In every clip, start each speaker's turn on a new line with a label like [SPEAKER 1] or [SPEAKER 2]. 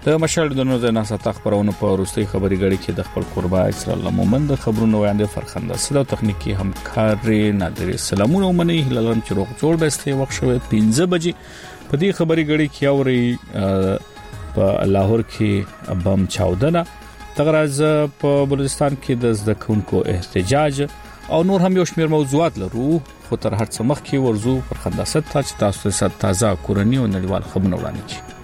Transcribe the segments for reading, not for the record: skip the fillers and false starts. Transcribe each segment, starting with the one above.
[SPEAKER 1] د مشال د نور د ناسا خبرونه په وروستي خبري غړي کې د خپل قربا اسرائیل مومند خبرونه وړاندې فرخنده سره تخنیکی همکار نادر سلامونه ومني هلالم چې روغ جوړ بسته وخت شوه 15 بجې په دې خبري غړي کې اوري په لاهور کې بم چاودنه تغراز په بلوچستان کې د زدکونکو احتجاج او نور هم یو شمېر موضوعات لرو خو تر هر څه مخکې ورزو پر خنداست ته چې تاسو ته تازه کورنی او نړیوال خبرونه وړاندې کړي.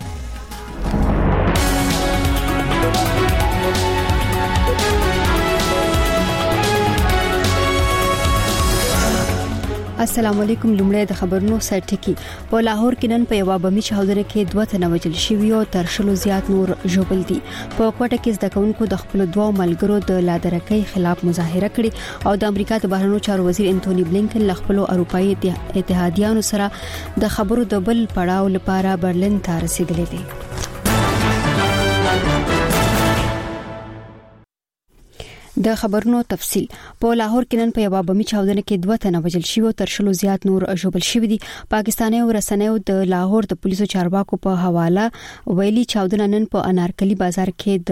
[SPEAKER 2] السلام علیکم. لومړی د خبرونو سرټکی. په لاهور کې نن په یو بمي چاودنه کې 2 تنه وژل شوي او تر شلو زیات نور ژوبل دي. په کوټه کې زدکونکو د خپل دوه ملګرو د لادرکۍ خلاف مظاهره کړې او د امریکا د بهرنیو چارو وزیر انټونی بلینکن له خپل اروپאי اتحادیانو سره د خبرو د بل پړاو لپاره برلین ته رسیدلې دي. د خبرونو تفصيل. په لاهور کې نن په یو بمي چاودنه کې 2 تنه وژل شوي او تر شلو زیات نور ژوبل شوي دي. پاکستاني ورسنیو د لاهور د پولیسو چارواکو په حواله ویلي چاودنه نن په انارکلی بازار کې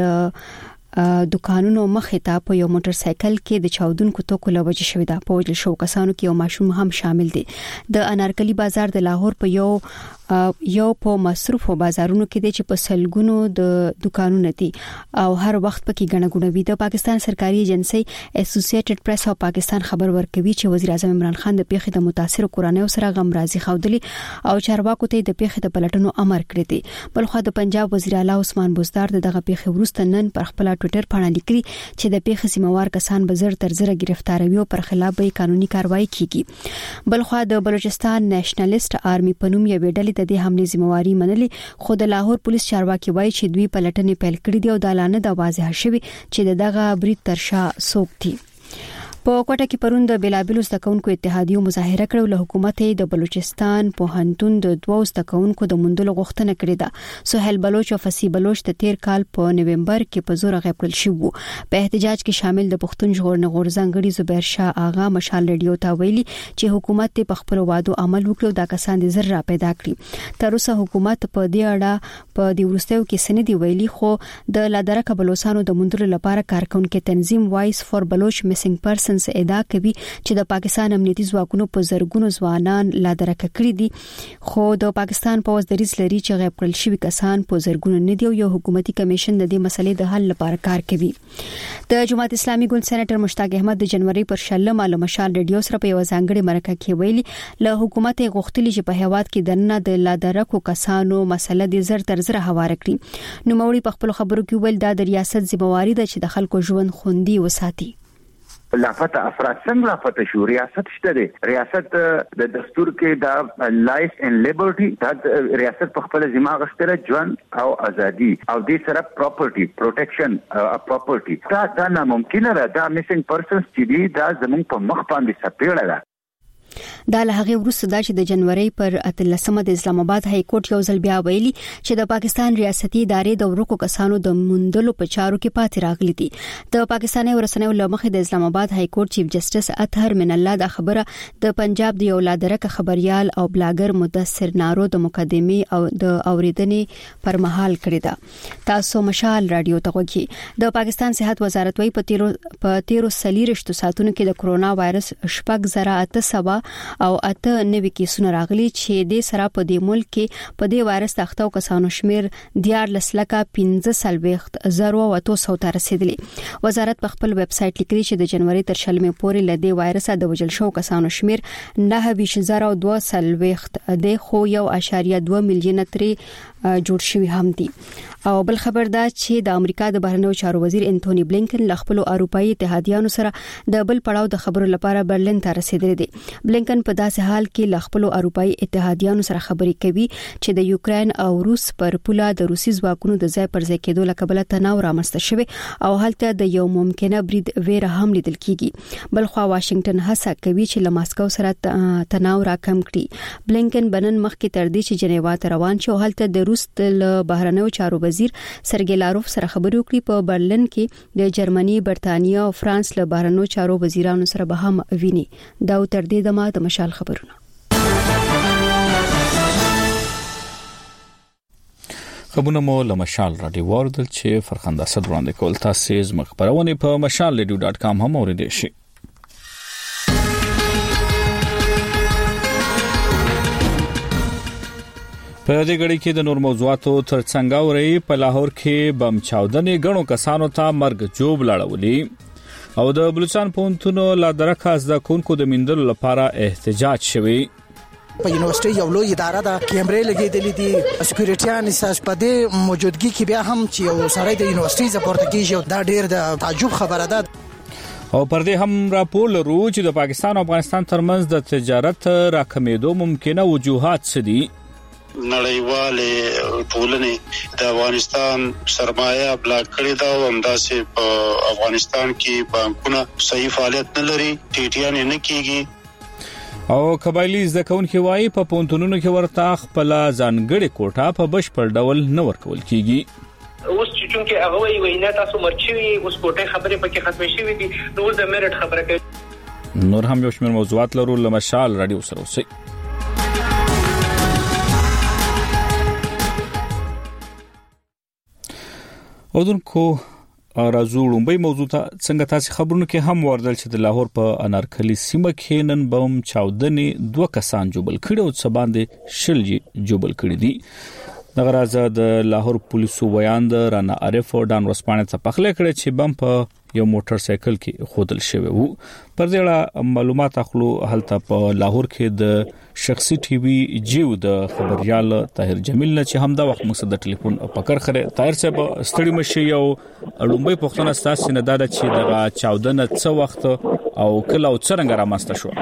[SPEAKER 2] د دکانونو مخې ته په یو موټر سایکل کې د چاودونکو توکو لوجه شوې ده. په وژل شو کسانو کې یو ماشوم هم شامل دي. د انارکلی بازار د لاهور په یو په مصروفو بازارونو کې دي چې په سلګونو د دکانونو دي او هر وخت پکې غنغونه وي. د پاکستان سرکاري ایجنسی اسوسییټډ پریس او پاکستان خبر ورکوي چې وزیر اعظم عمران خان د پیښې د متاثر کورنیو سره غمرازي خوندلي او چارواکو ته د پیښې د پلټنو امر کړی دی. بلخو د پنجاب وزیر اعلی عثمان بزدار دغه پیښې وروسته نن پر خپل ټوئیټر باندې لیکلي چې د پیښې سیموار کسان به زر تر زر گرفتاروي او پر خلاف به قانوني کاروایی کیږي. بلخو د بلوچستان نېشنلیست آرمي پنوم یو ډلې د دې حمله ذمہواری منلي خو د لاهور پولیس چارواکي وایي چې دوی پلټنې پیل کړې دي او د اعلان د واضح شوی چې دغه برید ترشا سوق دي. په کوټه کې پرون د بلابل زدکونکو اتحادیو مظاهره کړو. له حکومت د بلوچستان پوهنتون د 2 زدکونکو د مندلو غوښتنه کړې ده. سہیل بلوچ او فصیح بلوچ د 13 کال په نوومبر کې په زور غیب کړل شو. په احتجاج کې شامل د پښتون ژغورنې غورځنګړي زبیر شاه آغا مشال ریډیو ته ویلي چې حکومت په خپل وعده عمل وکړي دا کسان د زر را پیدا کړي. تر اوسه حکومت په دې اړه په دې ورستیو کې سندې ویلي خو د لادرکه بلوچستانو د مندلو لپاره کارکونکو تنظیم وایس فور بلوچ میسنګ پرسن ادعا کوي چې د پاکستان امنیتي ځواکونو په زرګونو ځوانان لادرکه کړی دي خو د پاکستان پوز دریځ لري چې غیب کړل شوی کسان په زرګونو نه دي او یو حکومتي کمیشن د دې مسلې د حل لپاره کار کوي. د جماعت اسلامي ګوند سېنیټر مشتاق احمد د جنوري پر 16 ماله مشال ریډیو سره په یو ځانګړي مرکه کې ویلي له حکومت غوښتلی چې په هیواد کې دنه د لادرکو کسانو مسله د زر تر زر هواره کړي. نو موري په خپل خبرو کې ویل د ریاست ذمہواری ده چې د خلکو ژوند خوندي وساتي.
[SPEAKER 3] لافت افراد څنګه لافت شو ریاست شته دی. ریاست د دستور کې د لایف ان لیبرټي د ریاست په خپل ذمہ غشتره ژوند او ازادي او د سره پراپرټي پروټیکشن پراپرټي دا ناممکنه ده. دا میسنګ پرسنز چې دي دا زموږ په مخ باندې سپېړه ده.
[SPEAKER 2] دا له هغه وروسته چې د جنوري پر 13 د اسلام آباد های کورټ یو ځل بیا ویلي چې د پاکستان ریاستي ادارې د ورکو کسانو د مندلو په چارو کې پاتې راغلي دي. د پاکستاني ورسنیو لمخې د اسلام آباد های کورټ چیف جسټس اطهر من الله د خبره د پنجاب د یو لادرکه خبريال او بلاګر مدثر نارو د مقدمه او د اوریدنې پر مهال کړی ده. تاسو مشال رادیو ته وګورئ. د پاکستان صحت وزارت وايي په 13 سلیرشتو ساتونو کې د کرونا وایرس 8,800 او 8 نوي کیسونه راغلي چې د سره په دې ملک کې په دې وایرس تختو کسانو شمیر 14,15,000 ته رسیدلی. وزارت په خپل ویب سټ لیکلي چې د جنوري تر 20 پورې لدې وایرس د وژل شو کسانو شمیر 9,200 د خو 1.2 میلیون تر جوړ شوی هم دي. او بل خبر دا چې د امریکا د بهرنیو چارو وزیر انټونی بلینکن له خپل اروپאי اتحادیانو سره د بل پړاو د خبرو لپاره برلین ته رسیدلی دی. بلینکن په داسې حال کې له خپل اروپאי اتحادیانو سره خبرې کوي چې د یوکرين او روس پر پوله د روسي ځواکونو د ځای پر ځای کېدو لکه تناو رامنځته شوی او هلته د یو ممکنه برید ویره هم لیدل کیږي. بل خو واشنگټن هڅه کوي چې له ماسکو سره تناو راکم کړي. بلینکن بنن مخکې تر دې چې جنیوا ته روان شو هلته د روس د بهرنیو چارو وزیر سرګی لاروف سره خبرې وکړي. په برلین کې د جرمني، برتانیا او فرانس له بهرنیو چارو وزیرانو سره به هم ویني. دا تر دې دمه د مشال خبرونه.
[SPEAKER 1] خبرونه مو لمشال رادیو واردل چې فرخنده صد وړاندې کول تاسو زما خبرونه په mashalradio.com هم اوریدئ شئ. په دې غړي کې د نور موضوعاتو ترڅنګ اوري په لاهور کې بم چاودنې غنو کسانو ته مرګ جوب لاړولي او د بلوچستان پونتونو لا درخواست د کونکو د مندلو لپاره احتجاج شوی.
[SPEAKER 4] په یونیورسيټي یو لوی اداره ده، کیمرې لګېدلې دي، سکیورټیان اساس په دې موجودګي کې بیا هم چې یو سړی د یونیورسيټي زپورت کیږي دا ډېر د تعجب خبره ده.
[SPEAKER 1] او پر دې هم راپور لرو چې د پاکستان او افغانستان ترمنځ د تجارت راکمېدو ممکنه وجوهات څه دي.
[SPEAKER 5] نړیواله ټولنې د افغانستان سرمایه بلاک کړې ده او همداسې په افغانستان کې بانکونه صحیح فعالیت نه لري، ټیټیان نه کیږي
[SPEAKER 1] او قبایلی ځکهونکي وایي په پونتونونو کې ورته خپل ځانګړي کوټه په بشپړ ډول نه ورکول کیږي.
[SPEAKER 6] اوس چې چونکه هغه وی وینا تاسو مرچوي اوس کوټه خبره پکې ختم شوې دي نو د میرټ خبره کوي.
[SPEAKER 1] نور هم یو شمېر موضوعات لرو لمشال رادیو سره اوسئ. اودونکو راځو لومبۍ موضوع ته څنګه تاسو خبرونه کې هم وردل چې د لاهور په انارکلی سیمه کې نن بم چاودنې 2 کسان جوبل کړي او څه باندې شلجی جوبل کړي دي. دغه راځه د لاهور پولیسو بیان د رانا عارف او ډان ورسپانې ته پخله کړي چې بم په یو موټر سایکل کې خودل شوی وو. پر دې اړه معلومات اخلو هلته په لاهور کې د شخصي ټي وي جیو د خبريال طاهر جمیل نه چې هم دا وخت مقصد د ټلیفون پکړ خره طاهر صاحب ستړي مشي یو لومبۍ پښتنه ستاسو نه دا چې د چاودنه څه وخت او کله او څنګه رامسته شو.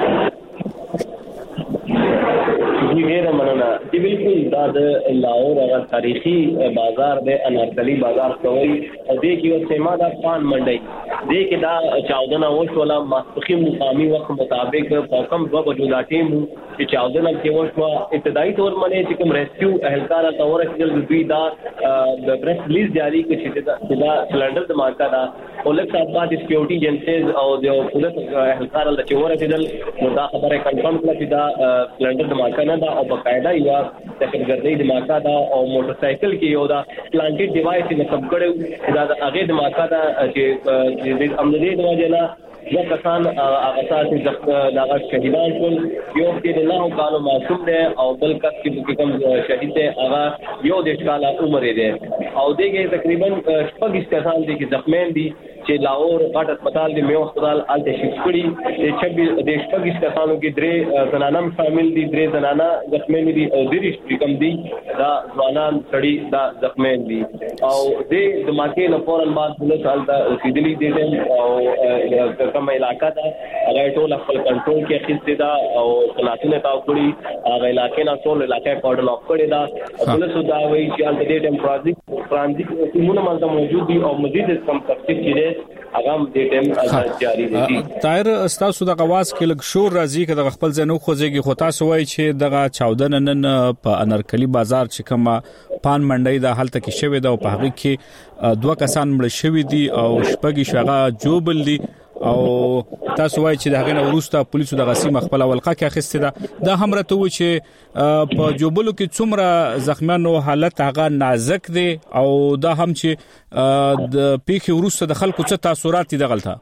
[SPEAKER 7] ډیره مننه. چې بالکل دا د لاهور هغه تاریخي بازار د انارکلی بازار کوي او د یو سیمه د پان منډي د کې دا چاودنه وشوله ماسپخین مقامي وخت مطابق په کم 2 بجو دا ټیم چې چاودنه کې وشوه ابتدایي تور باندې چې کوم ریسکیو اهلکار ته ورسېدل دوی دا د پریس ریلیز جاری کړي چې دا سلندر د مارکا دا ولک صاحب د سکیورټي ایجنسیز او د پولیس اهلکار ته ورسېدل نو دا خبره کنفرم کړه چې دا سلندر د مارکا نه دا او بقاعده یو دهشتګردي د مارکا دا او موټر سایکل کې یو دا پلانټډ ډیوایس نه سب کړو دا هغه د مارکا دا چې د امنیت د وجه نه یو کسان اساسي دغه شهیدان ټول یو کې د 9 کالو معصوم دی او بل کس کې کوم شهید دی هغه یو د کال عمر دی او دغه تقریبا 26 کسان دي چې زخمیان دي چې لاهور غټ هسپتال دی میو هسپتال الته شفت کړي د 26 کسانو کې 3 زنانم شامل دي 3 زنانا زخمیان دي او 3 کم دي دا ځوانان سړي دا زخمیان دي او د دماکې نه فورن بعد پولیس حالت رسیدلی دي او کوم علاقہ دا هغه ټول خپل کنټرول کې اخیستې دا او خلاصونه تاو کړی هغه علاقې نه ټول علاقې کورډن اف کړی دا پولیس دا وایي چې د دې ټیم پرانځي کومه مالته موجود دي او مزید کم تفصیل کړي هغه د ټیم جاری دي.
[SPEAKER 1] طاهر تاسو د غواز کې لګ شور راځي چې د خپل ځنو خوځيږي خو تاسو وایي چې دغه چاودنه نن په انارکلی بازار چې کومه پان منډي د حالت کې شوی دا او په هغه کې 2 کسان مړ شوی دي او شپږی شغه جوبل دي او تاسو وایي چې دغه وروسته پولیسو د غسیمه خپل ولقه کې اخیسته دا هم راته و چې په جوبلو کې څومره زخمیانو حالت هغه نازک دي او دا هم چې د پیخي وروسته د خلکو څه تاثیرات دي دغلته.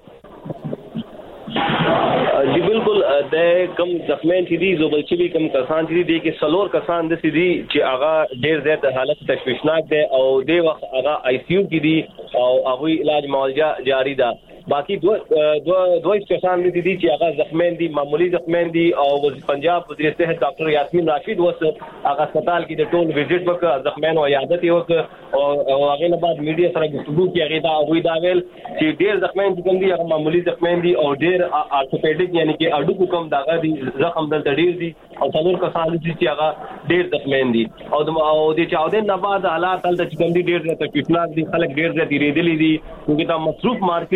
[SPEAKER 7] جی بالکل د کم زخمیان چې دي زوبل چې کم کسان چې دي کې سلور کسان د سدي چې هغه ډېر زیات حالت تشویشناک دي او د وخت هغه آی سی یو کې دي او هغه علاج معالجه جاری ده. باقی دو کسان دي چې هغه زخمیان دي معمولی زخمیان دي او پنجاب وزیر صحت ډاکټر یاسمین راشد وس هغه هسپتال کې د ټول وزټ وکړ زخمیان او عیادت وکړ او هغه نه بعد میډیا سره گفتگو کې هغه دا وی دا ویل چې ډېر زخمیان دي هغه معمولی زخمیان دي او ډېر ارتوپیډیک یعنی کې اډو کوم داغه دي زخم دلته ډېر دي او څلور کسان دي چې هغه ډېر زخمیان دي او د چاودن نه بعد حالات تل د چکندي ډېر تکلیفناک دي خلک ډېر زیات ریدلې دي چې دا مصروف مارکیټ د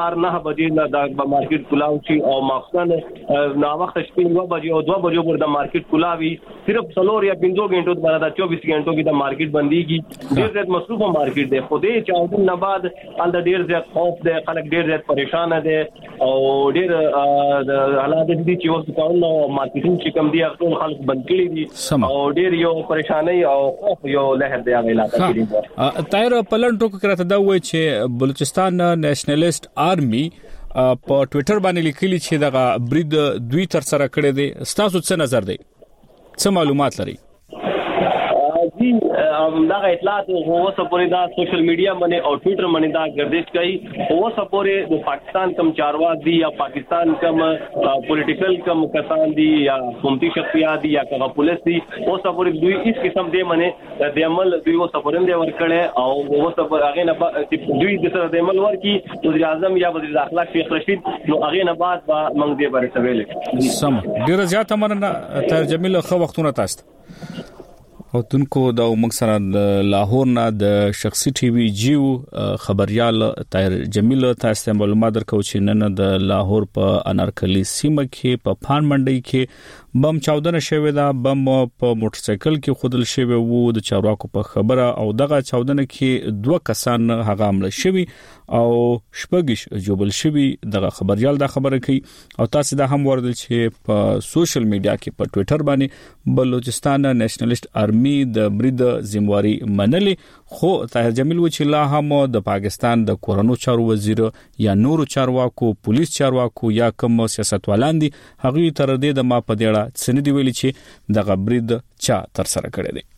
[SPEAKER 7] سار 9 بجې د مارکیټ کلاو شي او مخکن نا وخت شپې 9 بجې او 2 بجې پر د مارکیټ کلاوي صرف 3 یا 5 غنټو د 24 غنټو کې د مارکیټ بنديږي ډېر زیات مصروفه مارکیټ دی خو دې چاودن نه بعد ال د ډېر زیات خوف دی خلک ډېر زیات پریشان دي او ډېر د حالات دي چې اوس کاونه مارکیټینګ چې کم دي ټول خلک بند کړي دي او ډېر یو پریشانای او خوف یو لهر دی هغه علاقې کې
[SPEAKER 1] طاهر پلنټو کې راته دا وایي چې بلوچستان نېشنلیست آرمي په ټوئیټر باندې لیکلي چې دغه برید دوی تر سره کړی دی تاسو څه نظر دی څه معلومات لري
[SPEAKER 7] جی دا اطلاعات اوسه پورې دا سوشل میډیا باندې او ټوئیټر باندې دا گردش کوي اوسه پورې د پاکستان کم چارواک دي یا پاکستان کم پولیټیکل کم کسان دي یا حکومتي شخصیات دي یا کغه پولیس دي اوسه پورې دوی هیڅ قسم دې باندې د عمل دوی اوسه پورې دې ورکړي او اوسه پر هغه نه دوی د سره د عمل ورکی وزیر اعظم یا وزیر داخله شیخ رشید نو هغه نه بعد موږ دې باندې سویل
[SPEAKER 1] سم ډیر زیات مننه طاهر جمیل خو وختونه تاسو او تونکو دا موږ سره لاهور نه د شخصي ټي وي جیو خبريال طاهر جمیل تاسو معلومات درکو چې نن د لاهور په انارکلی سیمه کې په پان منډي کې بم چاودنه شوې ده بم په موټر سایکل کې خودل شوی وو د چارواکو په خبره او دغه چاودنه کې 2 کسان هغه عمل شوی او شپږش جوبل شوی دغه خبريال دا خبره کوي او تاسو دا هم وردل چې په سوشل میډیا کې په ټوئیټر باندې بلوچستان نېشنلیست آرمي د برید ذمہواری منلې خو طاهر جمیل و چې لا هم د پاکستان د کورونو چارو وزیر یا نورو چارواکو پولیس چارواکو یا کوم سیاستوالان دي هغه تر دې د ما په دیړه سندې ویلي چې د غبرید چا تر سره کړی دی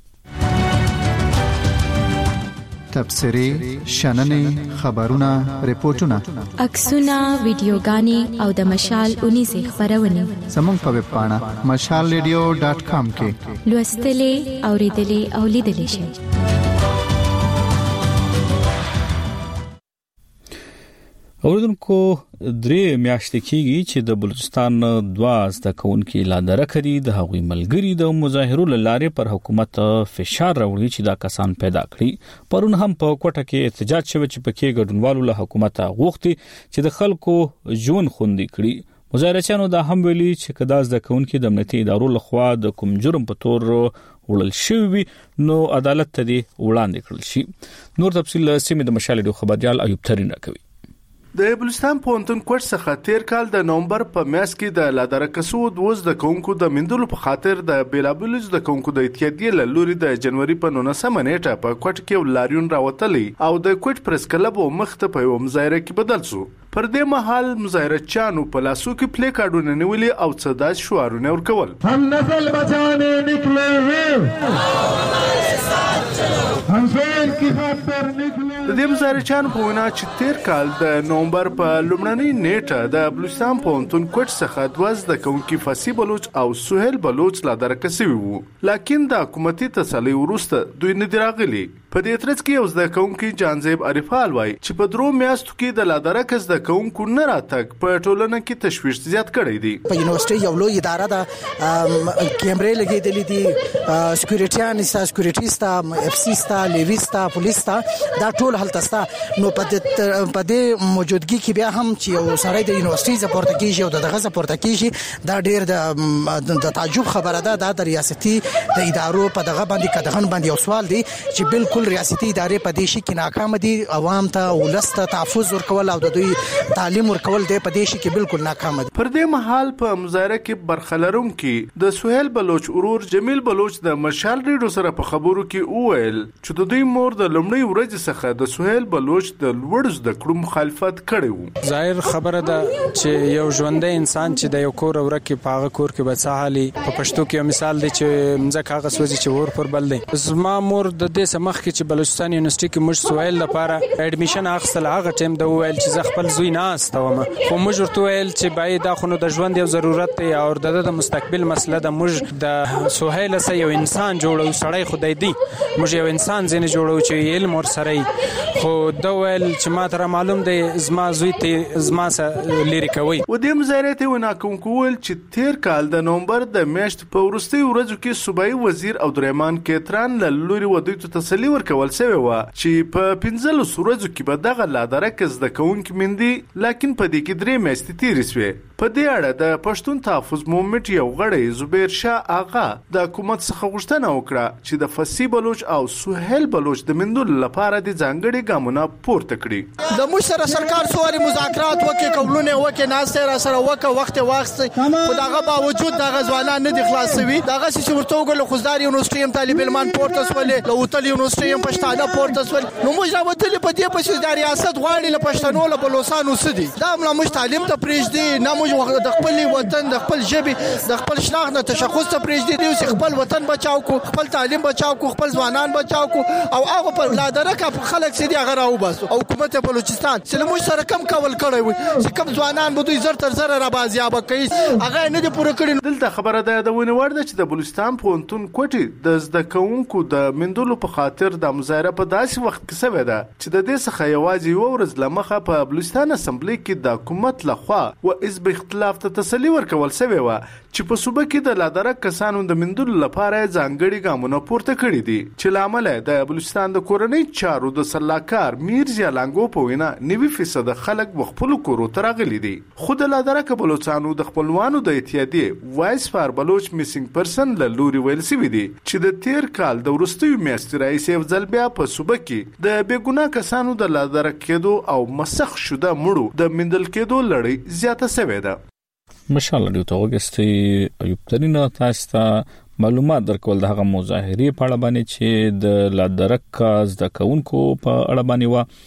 [SPEAKER 8] تبصري شننې خبرونه ریپورتونه
[SPEAKER 9] عکسونه ویډیوګانې او د مشال 19 خبرونه
[SPEAKER 8] زموږ په ویب پاڼه mashalradio.com کې
[SPEAKER 9] لوستلې اوریدلې او لیدلې شئ
[SPEAKER 1] اوردونکو درې میاشتې کېږي چې د بلوچستان 2 زده کوونکي لا درکړي د هغوی ملګری د مظاهرو لاره پر حکومت فشار راوړي چې دا کسان پیدا کړي پرون هم په کوټه کې احتجاج شوه چې پکې ګډونوالو له حکومت غوښتي چې د خلکو ژوند خوندي کړي مظاهرچیانو دا هم ویلي چې کدا زده کوونکي د امنیتي ادارو لخوا د کوم جرم په تور وړل شوی نو عدالت ته وړاندې کړل شي نور تفصیل سیمه د مشال ډیو خبريال ایوب ترين راکوي
[SPEAKER 10] د بلوچستان پونتون کوټ څخه تیر کال د نومبر په میاشت کې د لادرکسو 2 د کونکو د مندلو په خاطر د بیلابلز د کونکو د اتحادیې له لوري د جنوري په 19 نیټه په کوټ کې لاریون راوتلې او د کوټ پریس کلب مخ ته په مظاهره کې بدل شو پر دې مهال مظاهرچیانو په لاسو کې پلی کارډونه نیولې او صدا شعارونه ورکول هم نسل بچانے نکلے ہیں هم شیر کی خاطر نکلے د دې مظاهرچیانو په وینا چې تیر کال د نومبر په لومړنۍ نیټه د بلوچستان پونتون کوټ څخه 2 د کونکي فاسی بلوچ او سهیل بلوچ لا درکسي وو لکه د حکومتي تسلی ورسته دوی نه دراغلي په دې ترڅ کې اوس د کونکي جانزیب عارفال وای چې په درو میاشتو کې د لادرکس د کونکو نه راتګ په ټولنه کې تشویش زیات کړی دی
[SPEAKER 4] په یونیورسيټي یو لوی اداره ده کیمرې لګېدلې دي سکیورټیان سکیورټیستا افسیستا لیویستا پولیستا دا ټول هلتستا نو په دې موجودګي کې بیا هم چې یو سړی د یونیورسيټي سپورت کیږي او دغه سپورت کیږي دا ډېر د تعجب خبره ده د ریاستي د ادارو په دغه باندې کدهن باندې یو سوال دی چې بالکل ریاستي ادارې په دې شي کې ناکام دي عوام ته ولسته تحفظ ورکول او د دوی تعلیم ورکول دی په دې شي کې بالکل ناکام دي
[SPEAKER 10] پر دې مهال په مظاهره کې برخلرون کې د سهیل بلوچ ورور جمیل بلوچ د مشال ریډیو سره په خبرو کې وویل چې د دوی مور د لومړۍ ورځ څخه د سهیل بلوچ د لوړ زده کړو مخالفت کړی وو
[SPEAKER 11] ظاهر خبره ده چې یو ژوندۍ انسان چې د یو کور ورکه په هغه کور کې به سهالي په پښتو کې مثال دی چې مزه کاغذ وځي چې ور پر بل دی زما مور د دې سمخ کې چې بلوچستان یونیورسيټي کې موږ سوال لپاره اډمیشن اخیستل هغه ټیم د ویل چې ز خپل زوی نه استوم خو موږ ورته ویل چې باید دا خونو د ژوند یو ضرورت دی او د مستقبل مسله د موږ د سهیل سره یو انسان جوړو سړی خدای دی موږ یو انسان زنه جوړو چې علم ور سره خو دا ویل چې ما ته معلوم دی زما زوی ته زما سره لری کوي
[SPEAKER 10] و دې مظاهره ته ونا کوم کول چې تیر کال د نومبر د میاشت په ورستي ورځو کې صوبایي وزیر عبدالرحمن کیتران له لوري ودی ته تسلی ورکول شوی و چې په 15 ورځو کې به دغه لادرک زده کوونکي مندي لکن په دې کې 3 میاشتې تیرې شوې. په دې اړه د پښتون تحفظ مومنټ یو غړی زبیر شاه آغا د حکومت څخه غوښتنه وکړه چې د فصیح بلوچ او سهیل بلوچ د مندلو لپاره د ځانګړي ګامونه پورته کړي.
[SPEAKER 4] د موږ سره سرکار سواري مذاکرات وکړي، قبولونه وکړي، ناسته را سره وکړه، وخت واخستي، خو دغه باوجود دغه ځوانان نه دي خلاصوي. دغه چې ورته وګړو خوزدار یونیورسيټي هم طالب علمان پورته سولې، له وتل یونیورسيټي هم پښتانه پورته سول. نو موږ راوتل په دې پښې د ریاست غواړي له پښتنو له بلوچستانو سدي دا موږ تعلیم ته پرېږدي، نه موږ د خپل وطن د خپل ژبې د خپل شناخت نه تشخص ته پرېږدي، دوی خپل وطن بچاو کو، خپل تعلیم بچاو کو، خپل ځوانان بچاو کو او هغه په لادرکه خلک سدي هغه راو باسو. او حکومت بلوچستان چې موږ سره کم کول کړی وي چې کم ځوانان به دوی زر تر زر را بازیاب کوي هغه نه دي پوره کړی.
[SPEAKER 10] دلته خبره ده د ونه ورده چې د بلوچستان پوهنتون کوټي د زده کوونکو د مندلو په خاطر د مظاهره په داسې وخت کې سوي ده چې د دې څخه یوازې یو ورځ لمخه په بلوچستان اسمبلی کې د حکومت لخوا و حزب اختلاف ته تسلی ورکول شوی و چې په صوبه کې د لادرک کسانو د مندلو لپاره ځانګړي ګامونه پورته کړي دي چې لامل د بلوچستان د کورنۍ چارو د سلاکار میرزا لانګو په وینا 90% خلک خپل کورو ته راغلي دي. خو د لادرک بلوچستانو د خپلوانو د اتحادیې وایس فار بلوچ میسینګ پرسن له لوري ویل شوی دی چې د تیر کال د وروستیو میاشتې راهیسې یو ځل بیا په صوبه کې د بېګناه کسانو د لادرک کېدو او مسخ شوده مړو د مندل کېدو لړۍ زیاته شوې ده.
[SPEAKER 1] مشال لري ته وګستي ایوب ترینه تاسو ته معلومات درکول د هغه مظاهرې په اړه باندې چې د لادرک زده کوونکو په اړه باندې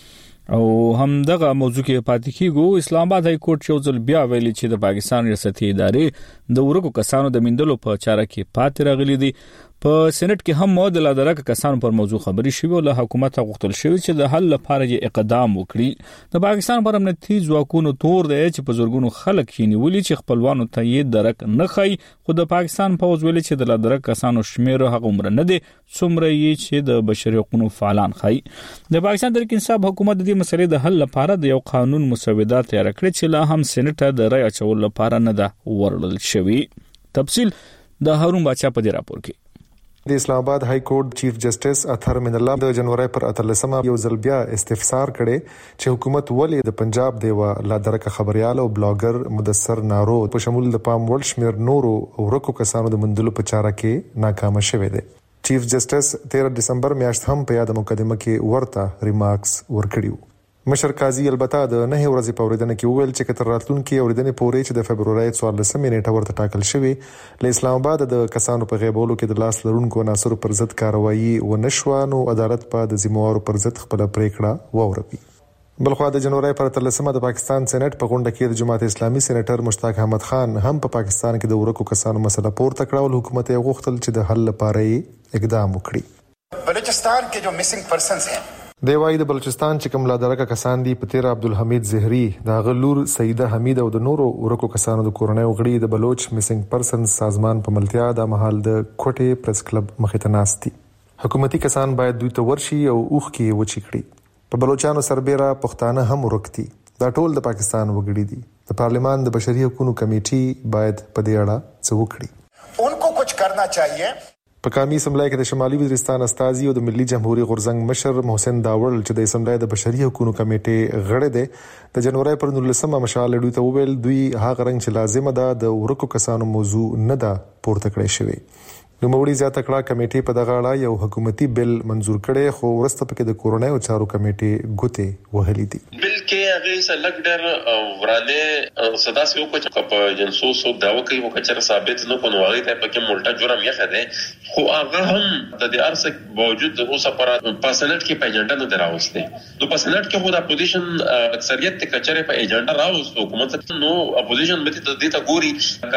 [SPEAKER 1] و او هم دغه موضوع کې پاتې کیږو. اسلام آباد های کورټ یو ځل بیا ویلي چې د پاکستان ریاستي ادارې د ورکو کسانو د مندلو په چاره کې پاتې راغلي دي. په سېنات کې هم د لادرک کسانو پر موضوع خبري شوې او له حکومت غوښتل شوې چې د حل لپاره یې اقدام وکړي. د پاکستان پر امنیتي ځواکونو تور دی چې په زورګونو خلک یې نیولي چې خپلوانو ته یې درک نه خي، خو د پاکستان پوز ویلي چې د لادرک کسانو شمیر هغه عمر نه دی څومره یې چې د بشري حقوقو فعالان خي. د پاکستان تحریک انصاف حکومت د دې مسلې د حل لپاره د یو قانون مسودات تیار کړی چې لا هم سېنات د رای اچول لپاره نه ده ورل شوی. تفصیل د هارون بادشاہ په دې راپور کې.
[SPEAKER 12] د اسلام آباد های کورټ چیف جسټس اطهر من الله د جنوري پر 13 یو ځل بیا استفسار کړي چې حکومت ولې د پنجاب دی و لادرک خبريال او بلاګر مدثر نارو په شمول د پام ول شمیر نورو ورکو کسانو د مندلو په چاره کې ناکام شوه دی. چیف جسټس 13 دسمبر میاشت هم په یاد مقدمه کې ورته ریمارکس ورکړیو. مشر قاضي البته د 9 ورځې په اوریدنه کې وویل چې کتر راتلونکي اوریدنې پورې چې د فبرवरी 14 نیټه ورته ټاکل شوی له اسلام آباد د کسانو په غیبولو کې د لاس لرونکو عناصرو پر ضد کاروایی و نشو نو عدالت په د ذمہوارو پر ضد خپل پریکړه ووري. بلخو د جنوري پر 13 د پاکستان سېنات په غونډه کې د جماعت اسلامي سېنیټر مشتاق احمد خان هم په پاکستان کې د ورکو کسانو مسله پورته کړه او حکومت یې غوښتل چې د حل لپاره اقدام وکړي.
[SPEAKER 13] بلوچستان کې جو missing persons हैं
[SPEAKER 12] دی وايي د بلوچستان چې کوم لادرک کسان دي په تیر عبدالحمید زهري د غلور سیده حمید او د نورو ورکو کسانو د کورنۍ غړي د بلوچ میسینګ پرسن سازمان په ملتیا د محل د کوټه پریس کلب مخې ته ناستي. حکومتي کسان باید دوی ته ورشي او اوخ کې وچی کړي. په بلوچستان سربېره پښتانه هم ورکتي دا ټول د پاکستان وګړي دي. د پارلیمان د بشري حقوقو کمیټي باید په دې اړه څه وکړي.
[SPEAKER 13] انکو کچھ کرنا چاہیے.
[SPEAKER 12] په قومي اسمبلی کې د شمالي وزیرستان استازي او د ملي جمهوریت غورزنګ مشر محسن داوړ چې د اسمبلی د بشري حقوقو کمیټې غړی دی د جنوري پر 19 مشال لډوي ته وویل دوی هغه رنګ چې لازمه ده د ورکو کسانو موضوع نه ده پورته کړی شوی. نو موړي زیاته کړه کمیټې په دغه اړه یو حکومتي بل منزور کړي خو ورسته پکې د کورونای او چارو کمیټې ګوتې وهلې دي.
[SPEAKER 14] بل کې هغه سلګ ډېر وراله صدا سي او کو په جنسو سو داوا کوي او کچره ثابت نه کوي هغه ته پکې ملټا جرم یې خده خو هغه هم د دې ارسک باوجود د اوسه پر پاسنټ کې په ایجنډا نه دراوسته. نو پاسنټ کې خو د اپوزیشن اکثریت ته کچره په ایجنډا راوست حکومت نو اپوزیشن به د دې ته ګوري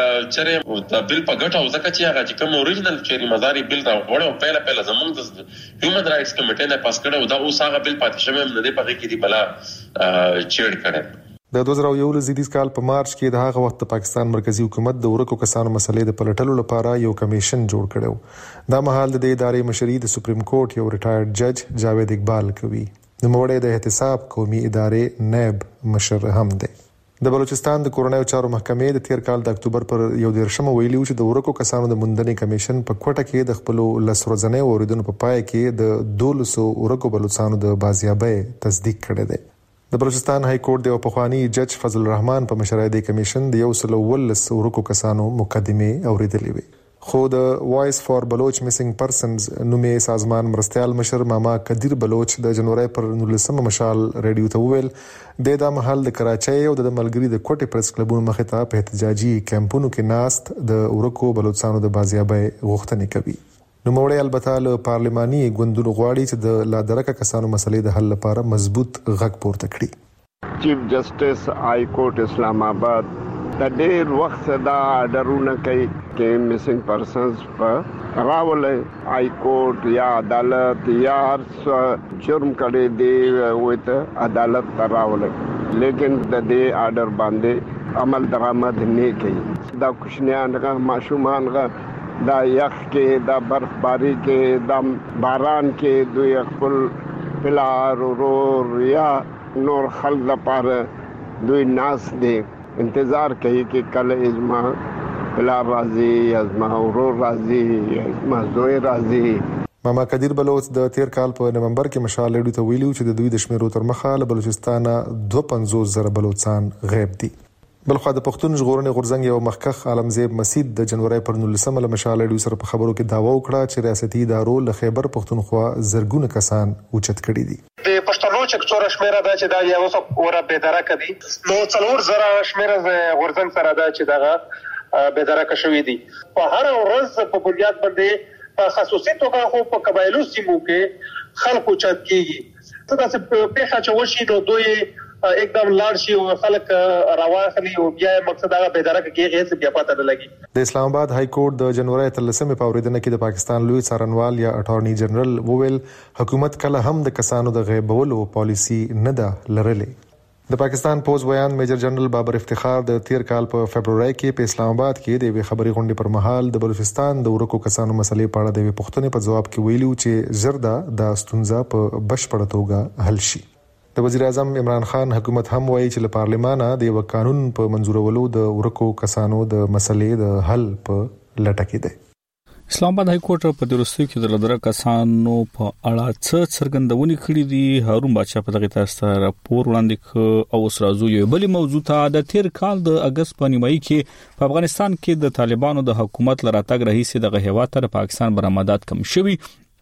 [SPEAKER 14] کچره د بل په ګټه او ځکه چې هغه چې کوم اوریجنل چيري مزاري بل دا وړو پهله زمونږ د هیومن رائټس کمیټې نه پاس کړو دا اوس هغه بل پاتې شوی نه دی په کې دی بلا چیړ کړي.
[SPEAKER 12] د 2011 زیدیز کال په مارچ کې د هغه وخت پاکستان مرکزی حکومت د ورکو کسانو مسلې د پلټلو لپاره یو کمیشن جوړ کړو. دا مهال د ادارې مشري د سپریم کورټ یو ریټایرډ جج جاوید اقبال کوي. د موړې د احتساب قومي ادارې نیب مشر هم دی. د بلوچستان د کورنیو چارو محکمې د تیر کال د اکتوبر پر 11 ویلي چې د ورکو کسانو د موندنې کمیشن په کوټه کې د خپل لسورځنې اوریدونکو په پای کې د 1200 ورکو بلوچستانو د بازیابۍ تصدیق کړی دی. د بلوچستان های کورټ د پخوانی جج فضل الرحمن په مشرۍ د کمیشن د 119 ورکو کسانو مقدمه اوریدلې وي. خو د وایس فار بلوچ میسنګ پرسنز نومي سازمان مرستيال مشر ماما قدیر بلوچ د جنوري پر 19 مشال ریډیو ته ویل د محل د کراچۍ او د ملګری د کوټي پریس کلبونو مخې ته په احتجاجي کمپونو کې ناست د ورکو بلوچستانو د بازیابۍ غوښتنې کوي. نو موړی البته له پارلماني غوندونو غواړي چې د لادرکه کسانو مسلې د حل لپاره مضبوط غږ پورته کړي.
[SPEAKER 15] چیف جسټس های کورټ اسلام آباد د ډېر وخت دا آرډرونه کوي چې میسنګ پرسنز په راولې های کورټ یا عدالت یا جرم کړي دی وته عدالت ته راولې، لیکن د دې آرډر باندې عمل درآمد نه کوي. دا کوشنیان غا ماشومان غا دا یخ کې دا برفباری کې دا باران کې دوی خپل پلار ورور یا نور خلک لپاره دوی ناس دی انتظار کوي چې کله ازما پلار راځي، ازما ورور راځي، ازما زوی راځي.
[SPEAKER 12] ماما قدیر بلوچ د تیر کال په نومبر کې مشال ریډیو ته ویلو چې د دوی د شمیرو تر مخه له بلوچستان 250,000 بلوچستان غیب دي. بلخو د پښتون ژغورنې غورځنګ یو مخکخ عالمزیب مسید د جنوري پر 19 له مشال ریډیو سره په خبرو کې داوا وکړه چې ریاستي ادارو له خیبر پښتونخوا زرګونه کسان اوچت کړي دي.
[SPEAKER 16] د پښتنو چې څوره شمیره ده چې دا یو څه اوره بهدارکه دي، نو څلور زره شمیره غورځنګ سره ده چې دغه بهدارکه شوې دي. په هر ورځ په بنیاد باندې په خصوصي توګه خو په قبایلو سیمو کې خلکو چت کیږي. څه داسې پیښه چې وشي نو دوی एकदम لاړ شي او خلک راوخلي او بیا مقصد هغه بهدارکه کېږي چې بیا پته نه لګي.
[SPEAKER 12] د اسلام آباد های کورټ د جنوري 13 په اوریدنه کې د پاکستان لوی څارنوال یا اټورنی جنرال وویل حکومت کله هم د کسانو د غیبولو پالیسی نه ده لرلې. د پاکستان پوز بیان میجر جنرال بابر افتخار د تیر کال په فبرवरी کې په اسلام آباد کې د خبري غونډې پر مهال د بلوچستان د ورکو کسانو مسلې په اړه د پوښتنې په جواب کې ویلو چې زردا د ستونزه په بشپړه توګه حل شي. د وزیر اعظم عمران خان حکومت هم وایي چې له پارلمانه د یو قانون په منزورولو د ورکو کسانو د مسلې د حل په لټه کې دی.
[SPEAKER 1] اسلام آباد های کورټ په دروستۍ کې د لادرکه کسانو په اړه څه څرګندونې کړې دي. هارون بادشاه په دغه تاسو راپور وړاندې ک او سرازو یو بل موضوع ته د تیر کال د اگست په نیمایي کې په افغانستان کې د طالبانو د حکومت لراتګ رئیس د هیواد تر پاکستان برآمدات کم شوي.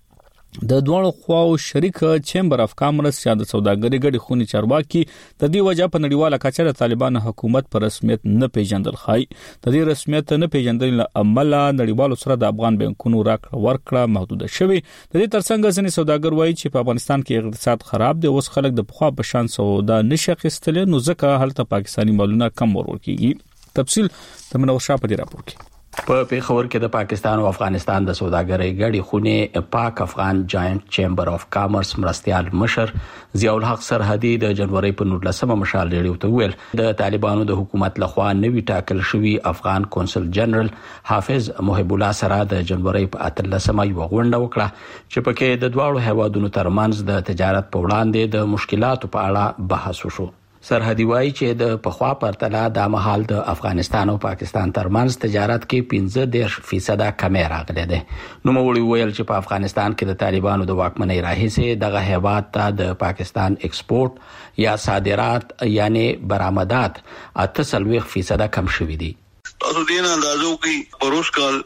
[SPEAKER 1] د دوه خواو شریک چیمبر اف کامرس یا د سوداګرۍ ګډې خونې چارواکي د دې وجه په نړیواله کچه د طالبان حکومت پر رسمیت نه پیژندل خای. د دې رسمیت نه پیژندل له عمله نړیوالو سره د افغان بانکونو راکړه ورکړه محدوده شوی. د دې ترڅنګ ځینې سوداګر وایي چې په افغانستان کې اقتصاد خراب دی، اوس خلک د پخوا په شان سودا نشي اخیستل، نو ځکه هلته پاکستانی مالونه کم ورول کیږي. تفصیل د منور په دې راپور کې.
[SPEAKER 17] په پیښور کې د پاکستان او افغانستان د سوداګرۍ ګډې خونې پاک افغان جاینټ چیمبر اف کامرس مرستيال مشر ضیاء الحق سرحدي د جنوري په 19 مشال ریډیو ته ویل د طالبانو د حکومت لخوا نوی ټاکل شوی افغان کونسل جنرال حافظ محب الله سره د جنوري په 13 یو غونډه وکړه چې پکې د دواړو هیوادونو ترمنځ د تجارت په وړاندې د مشکلاتو په اړه بحث وشو. سرحدي وایي چې د پخوا پرتله د مهال د افغانستان او پاکستان ترمنځ تجارت کې 15% کمی راغلی دی. نو موږ ویل چې په افغانستان کې د طالبانو د واکمنۍ راهیسې دغه هیواد ته د پاکستان ایکسپورت یا صادرات یعنی برآمدات 38% کم شوي دي.
[SPEAKER 18] تاسو دین اندازو کې پروس کال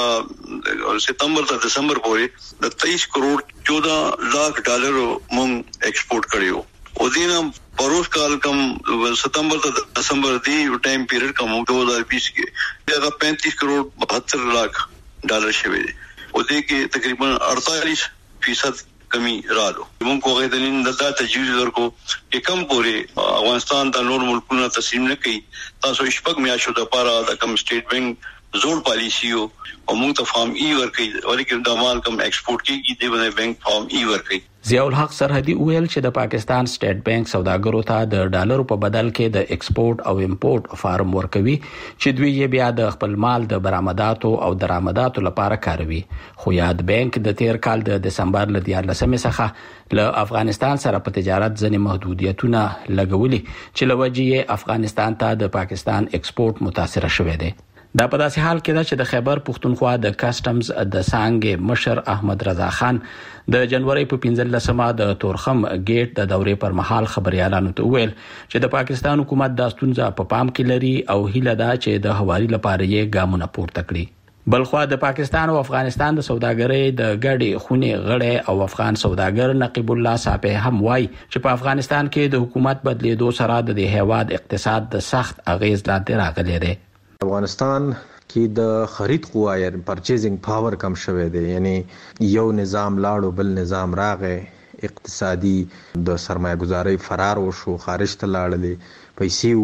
[SPEAKER 18] د ستمبر ته دسمبر پورې د 23 کروڑ 14 लाख ډالر مونږ ایکسپورت کړیو. او دینم پروس کال کم ستمبر ته دسمبر دی ټایم پیریډ کم 2020 کې هغه 35 کروڑ 72 लाख ډالر شوی دی. او دې کې تقریبا 48% کمی رالو. موږ کوغه د نن د تجویز ورکو چې کم پوري افغانستان د نور ملکونو تسلیم نه کوي. تاسو شپږ میاشتو د پاره د کم سټیټ بانک زور پالیسی او موږ ته فارم ای ورکړي ورکه د مال کم ایکسپورت کیږي د بانک فارم ای ورکړي.
[SPEAKER 17] ضیاء الحق سرحدي ویل چې د پاکستان سټیټ بانک سوداګرو ته د ډالرو په بدل کې د ایکسپورټ او امپورټ فارم ورکوي چې دوی یې بیا د خپل مال د برآمداتو او درآمداتو لپاره کاروي. خو یاد بانک د تیر کال د دسمبر ل 14 څخه له افغانستان سره په تجارت ځنې محدودیتونه لګولي چې لوجې افغانستان ته د پاکستان ایکسپورټ متاثر شوی دی. دا په داسې حال کې ده چې د خیبر پښتونخوا د کسټمز د څانګې مشر احمد رضا خان د جنوري په 15مه د تورخم گیټ د دورې پر مهال خبريالانو ته ویل چې د پاکستان حکومت د ستونزه په پام کې لري او هیله ده چې د حوالي لپاره یې ګامونه پورته کړي. بلخوا د پاکستان او افغانستان د سوداګرۍ د ګډې خونې غړی او افغان سوداګر نقیب الله صاحب هم وایي چې په افغانستان کې د حکومت بدلیدو سره د هیواد اقتصاد د سخت اغیز لاندې راغلی دی.
[SPEAKER 19] افغانستان کې د خرید قوا یا پرچیزینګ پاور کم شوی دی، یعنی یو نظام لاړو بل نظام راغی، اقتصادي د سرمایه گذاري فرار وشو، خارج ته لاړلې، پیسې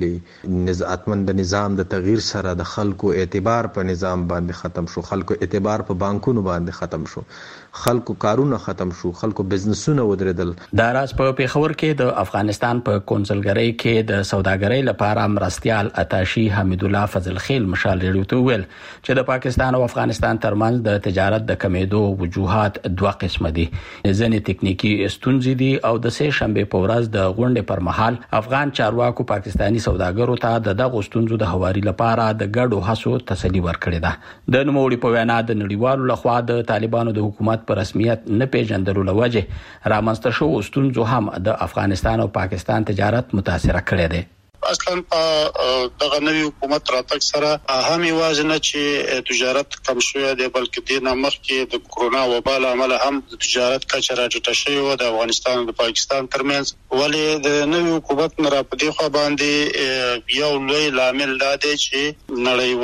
[SPEAKER 19] ووتلې، اتمن د نظام د تغییر سره د خلکو اعتبار په نظام باندې ختم شو، خلکو اعتبار په بانکونو باندې ختم شو، خلکو کارونه ختم شو، خلکو بزنسونه ودرېدل.
[SPEAKER 17] دا راز په پیښور کې د افغانستان په کونسلګرۍ کې د سوداګرۍ لپاره مرستيال اتاشي حمید الله فضل خیل مشال ریډیو ته ویل چې د پاکستان او افغانستان ترمنځ د تجارت د کمیدو وجوهات دوه قسمه دي. ځینې تکنیکی ستونزې دي او د سه شنبه په ورځ د غونډې پر مهال افغان چارواکو پاکستانی سوداګرو ته د دغه ستونزو د هواري لپاره د ګډو هڅو تسلی ورکړې ده. د نوموړي په وینا د نړیوالو لخوا د طالبانو د حکومت پر رسمیت نه پیژندلو لوجه رامنځته شو ستونزو هم د افغانستان او پاکستان تجارت متاثر کړی دی.
[SPEAKER 5] اصلا په دغه نوی حکومت راتګ سره هم یوازې چې تجارت کم شوی دی بلکې د نامخ کې د کرونا وبا عمل هم د تجارت کچه راټیټه شوی و د افغانستان او پاکستان ترمنځ. ولې د نوی حکومت نه په دې خوا باندې یو لوی لامل دا دی چې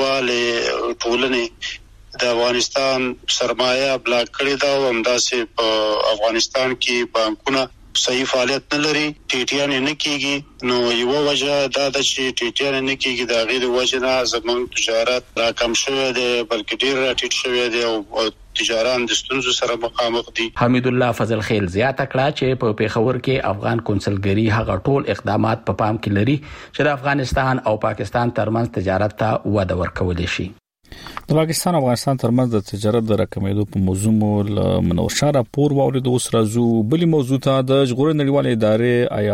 [SPEAKER 5] نړیوال ټولنې د افغانستان سرمایه بلاک کړی دا او همداسې په افغانستان کې بانکونه صحیح فعالیت نه لري، ټیټیان نه کیږي. نو یو وجه دا د چې ټیټیان نه کیږي د غیر وجه نه زموږ تجارت راکم شوی دی بلکې ډیر راټیټ شوی دی او تجاران د ستونزو سره مخامخ دي.
[SPEAKER 17] حمید الله فضل خیل زیاته کړه چې په پیښور کې افغان کونسلګری هغه ټول اقدامات په پام کې لري چې د افغانستان او پاکستان ترمنځ تجارت ته وده ورکول شي.
[SPEAKER 1] د پاکستان او افغانستان ترمنځ د تجارت د راکمېدو په موضوع مو منورشاه راپور واورید. اوس راځو بلې موضوع ته. د ژغورنې نړیوالې ادارې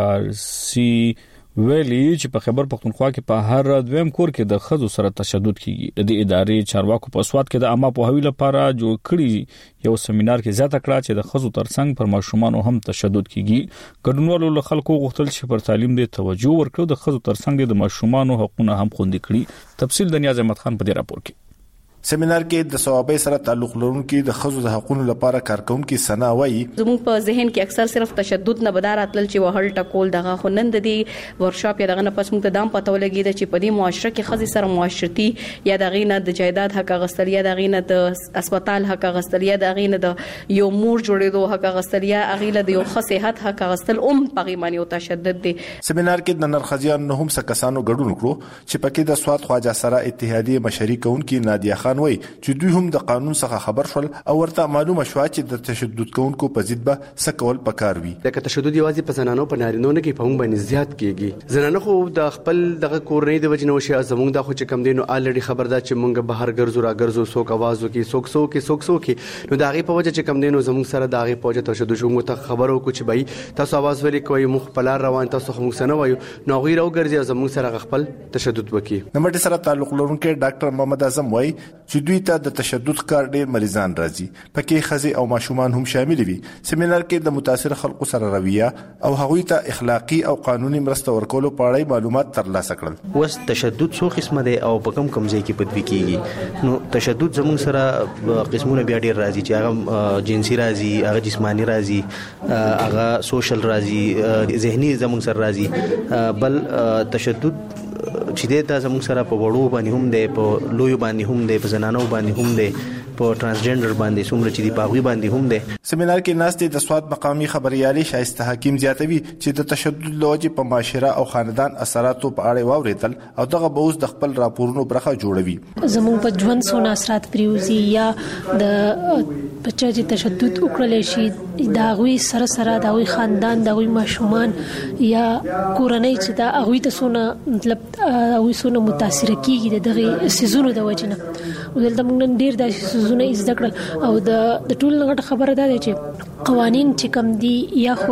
[SPEAKER 1] IRC ویلي چې په خیبر پښتونخوا کې په هر دویم کور کې د ښځو سره تشدد کیږي. د دې ادارې چارواکو په سواد کې د عامه پوهاوي لپاره جوړ کړي یو سیمینار کې زیاته کړه چې د ښځو ترڅنګ پر ماشومان هم تشدد کیږي. ګډونوالو له خلکو غوښتل چې پر تعلیم دې توجه ورکړي، د ښځو ترڅنګ د ماشومان حقوقونه هم خوندي کړي. تفصیل د نیاز احمد خان په دې راپور کې.
[SPEAKER 10] سیمینار کې د ثوابي سره تعلق لرونکي د خزو د حقوقو لپاره کارکونکو سنا وایي
[SPEAKER 20] زموږ په ذهن کې اکثر صرف تشدد نه بدار اتل چې وهل ټکول دغه خنند دي ورکشاپ یا دغه نه پس موږ ته دام پته ولګي چې په دې معاشره کې خزي سره معاشرتي یا دغه نه د جایداد حق غستل یا دغه نه د هسپتال حق غستل یا دغه نه د یو مور جوړېدو حق غستل یا اغه د یو صحت حق غستل پغیمانی او تشدد دي.
[SPEAKER 10] سیمینار کې د نرخزیان نه هم سکسانو ګډون کړو چې پکې د سواد خواجه سره اتحادیه مشري کونکي نادیه خان وایي چې دوی هم د قانون څخه خبر شول او ورته معلومه شو چې د تشدد کوونکو په ضد به سکول پکار وي.
[SPEAKER 21] د تشدد یوازې په زنانو په نارینو نه کې په هم باندې زیات کیږي. زنانو خو د خپل دغه کورنۍ د وجنه وشي زموږ د خو چې کم دینو الریډي خبردار چې مونږ بهر ګرځو را ګرځو سوک आवाज وکي سوک نو دغه په وجه چې کم دینو زموږ سره دغه په وجه تشدد شو مت خبرو کو چې بای تاسو आवाज ولې کوي مخ په لار روان تاسو هم سنه وایو نو غیر او ګرځي زموږ سره خپل تشدد وکي.
[SPEAKER 10] نمبر سره تعلق لرونکي ډاکټر محمد اعظم وایي چې دوی ته د تشدد کار ډیر مریضان راځي پکې خزي او ماشومان هم شامل وي. سیمینار کې د متاثر خلکو سره رویه او هغوی ته اخلاقی او قانوني مرسته ورکولو په اړه معلومات ترلاسه کړل.
[SPEAKER 22] وس تشدد څو قسمه دي او په کوم ځای کې پدوي کیږي. نو تشدد زموږ سره قسمونه بیا ډیر راځي چې هغه جنسي راځي، هغه جسمانی راځي، هغه سوشل راځي، ذهني زموږ سره راځي. بل تشدد چې د زموږ سره په وړو باندې هم دی، په لوی باندې هم دی، په زنانو باندې هم دی، په ترانسجنډر باندې څومره چې دی پاغوي باندې هم ده.
[SPEAKER 10] سیمینار کې ناستې د سواد مقامي خبريالي شایسته حکیم زیاتوي چې د تشدد لوجې په معاشره او خاندان اثراتو په اړه واوریدل او دغه به اوس د خپل راپورونو برخه جوړوي.
[SPEAKER 2] زموږ په ژوند سونه اثرات پریوزي یا د بچا چې تشدد وکړل شي دا غوي سره دا غوي خاندان دا غوي ماشومان یا کورنۍ چې دا غوي ته سونه مطلب غوي سونه متاثر کیږي دغه سيزونو د وجنه ولته موږ نن ډیر د سيزونو زده کړل او د ټول غټ خبره ده چې قوانين چې کم دي یا خو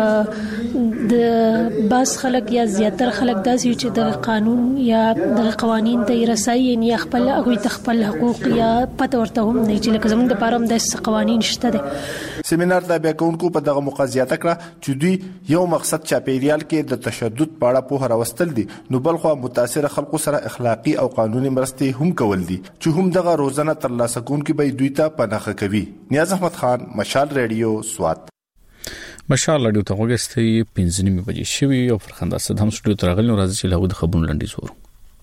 [SPEAKER 2] د باس خلک یا زیاتره خلک داسې چې د قانون یا د قوانين ته رسایي نه خپل غوي تخپل حقوق یا پته ورته هم نه چې لکه زموږ د پاره هم د قوانين شته ده.
[SPEAKER 10] سیمینار د بیا کونکو په دغه موقعیت کړه چې دوی یو مقصد چاپیریال کې د تشدد په اړه په راوستل دي نو بل خو متاثر خلکو سره اخلاقی او قانوني مرستې هم کول دي چې هم دغه روزانه ترلاسه کوونکي به دوی ته پناهه کوي. نیاز احمد خان، مشال ریډیو، سوات.
[SPEAKER 1] مشال ریډیو ته وګورئ 5:30 بجې شوي او فرخنده صد هم سټډیو ته راغلی راځي چې له خبرونو لنډیز ورو.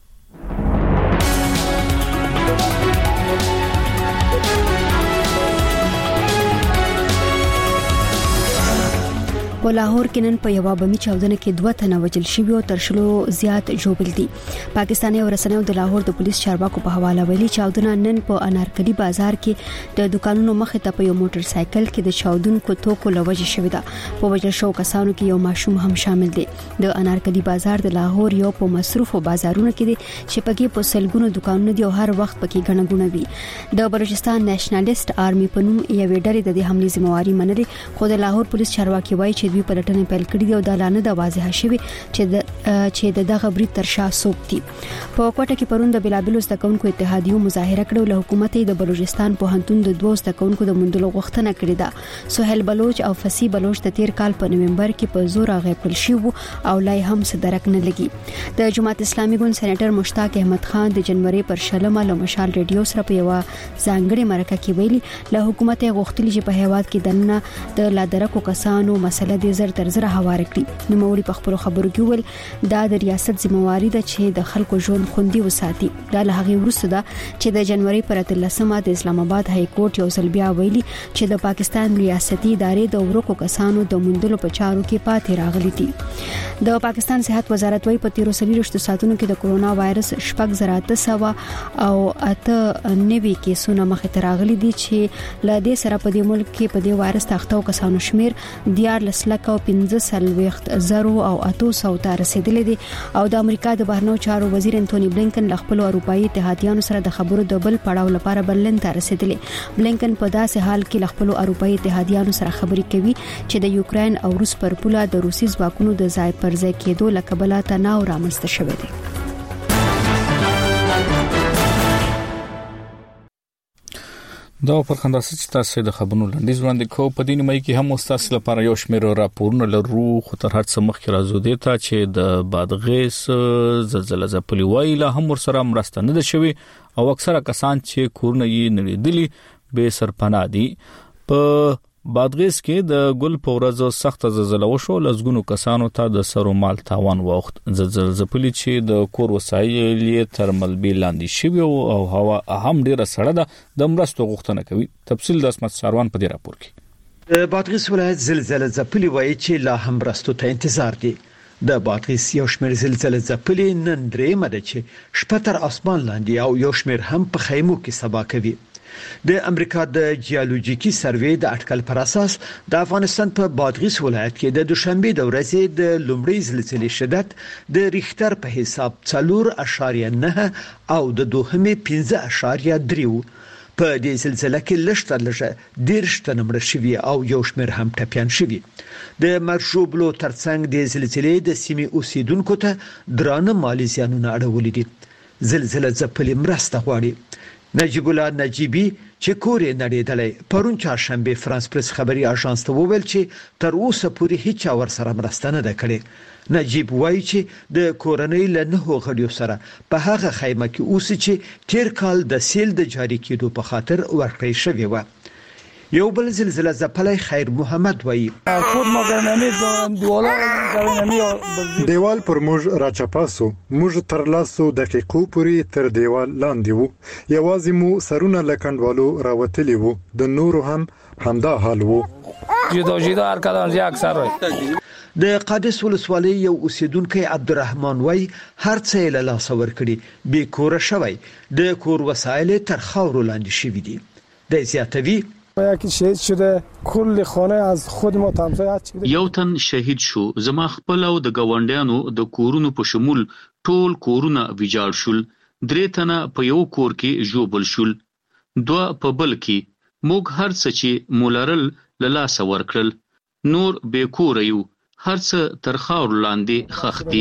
[SPEAKER 3] په لاهور کې نن په یو بمي چاودنه کې 2 تنه وژل شوي او تر شلو زیات ژوبل دي. پاکستاني ورسنیو د لاهور د پولیس چارواکو په حواله ویلي چاودنه نن په انارکلي بازار کې د دکانونو مخې ته په یو موټر سایکل کې د چاودونکو توکو لوجه شوې ده. په وژل شو کسانو کې یو ماشوم هم شامل دی. د انارکلي بازار د لاهور یو په مصروفو بازارونو کې دی چې پکې په سلګونو دکانونه دي او هر وخت پکې غنه غونه وي. د بلوچستان نېشنلیست آرمي په نوم یو ډلې د حملې ذمہواری منلي خو د لاهور پولیس چارواکي وایي چې دوی پلټنې پیل کړې دي او د اعلان د واضحه شوی چې دغه برید تر شا سوق دي. په کوټه کې پروند د بلابلو زدکونکو اتحادیو مظاهره کړو له حکومت د بلوچستان په هنتون د 2 زدکونکو د مندلو غوښتنه کړې ده. سہیل بلوچ او فصیح بلوچ د تیر کال په نومبر کې په زور غیبل شو او لای هم صدرک نه لګي. د جماعت اسلامي ګوند سېنیټر مشتاق احمد خان د جنوري پر شلمه له مشال ریډیو سره په یو ځانګړي مرکه کې ویلي له حکومت غوښتلي چې په هیواد کې دنه د لادرکو کسانو مسله د زر تر زر هوار کړي. نو موري په خپل خبرو کې ول دا د ریاست ذمہواری ده چې د خلکو ژوند خوندي وساتي. دا له هغه وروسته ده چې د جنوري پر 13مه د اسلام آباد های کورټ یو ځل بیا ویلي چې د پاکستان ریاستي ادارې د ورکو کسانو د مندلو په چارو کې پاتې راغلي دي. د پاکستان صحت وزارت وايي په 13 ساعتونو کې د کورونا وایرس 6,800 او 98 کیسونه مخې ته راغلي دي چې له دې سره په دې ملک کې په دې وایرس تختو کسانو شمیر 14,15,000 او 800 ته رسیدلی دي. او د امریکا د بهرنیو چارو وزیر انټونی بلینکن له خپل اروپאי اتحادیانو سره د خبرو د بل پړاو لپاره برلین ته رسیدلی. بلینکن په داسې حال کې له خپل اروپאי اتحادیانو سره خبرې کوي چې د یوکرين او روس پر پوله د روسي ځواکونو د ځای پر ځای کېدو لکبله تناو رامنځته شوی دی.
[SPEAKER 1] دا فرخنده چې تاسو د خبرونو لنډیز وړاندې کوو په دې نیمه کې هم تاسو لپاره یو شمېر راپورونه لرو خو تر هر څه مخکې راځو دی ته چې د بادغیس زلزلہ ځپلي وایي لا هم ورسره مرسته نه ده شوی او اکثره کسان چې کورونه یې نړېدلي به سرپناه دي. په بادغیس کې د ګل په ورځ سخت زلزلہ وشو لزګونو کسانو ته د سر او مال تاوان وخت زلزلہ ځپلي چې د کور وسایل یې تر ملبي لاندې شوی او هوا هم ډیره سړه ده د مرستو غوښتنه کوي. تفصیل د اسمت ساروان په دې راپور کې.
[SPEAKER 23] د بادغیس ولایت زلزلہ ځپلي وایي چې لا هم مرستو ته انتظار دي. د بادغیس یو شمېر زلزلہ ځپلي نن درېمه ده چې شپه تر اسمان لاندې او یو شمېر هم په خیمو کې سبا کوي. د امریکا د جیولوژیکي سروې د اټکل پر اساس د افغانستان په بادغیس ولایت کې د دوشنبه د ورځې د لومړۍ زلزلې شدت د ریختر په حساب 4.9 او د دوهمې 5.3 په دې زلزلې کې لږه 10 تنه مړه شوي او یو شمېر هم ټپيان شوي. د مرشوبلو ترڅنګ د زلزلې د سیمې اوسیدونکو ته درانه مالی زیانونه اړولي دي. زلزلہ ځپلي مرسته غواړي. نجیب الله نجیبی چې کورې نړیدلې پرون چهارشنبه فرانس پریس خبري اژانس ته وویل چې تر اوسه پورې هیڅ اور سره مرسته نه ده کړې. نجیب وایي چې د کورنۍ له 9 غړیو سره په هغه خیمه کې اوسې چې تیر کال د سیل د جاری کېدو په خاطر ورکړی شوی و. یو بل زلزلہ ځپلی خیر محمد وایي
[SPEAKER 12] دیوال پر موږ راچپاسو، موږ تر لاسو دقیقو پورې تر دیوال لاندې وو، یوازې مو سرونه له کنډوالو راوتلي وو، د نورو هم همدا حال وو.
[SPEAKER 23] د قادس ولسوالۍ یو اوسیدونکی عبدالرحمن وای هر څه له لاسه ورکړي، بې کوره شوی، د کور وسایل تر خاورو لاندې شوي دي. د زیاتوي
[SPEAKER 6] یکی شهید شده، کل خانه از خود ما تمساح شده.
[SPEAKER 7] یو تن شهید شو، زما خپل او د گاونډیانو د کورونو په شمول ټول کورونه ویجاړ شول. 3 تنه په یو کور کې ژوبل شول، 2 په بل کې. موږ هر څه چې مولرل له لاسه ورکړل، نور بې کوره یو، هر څه تر خاور لاندې خښ دي.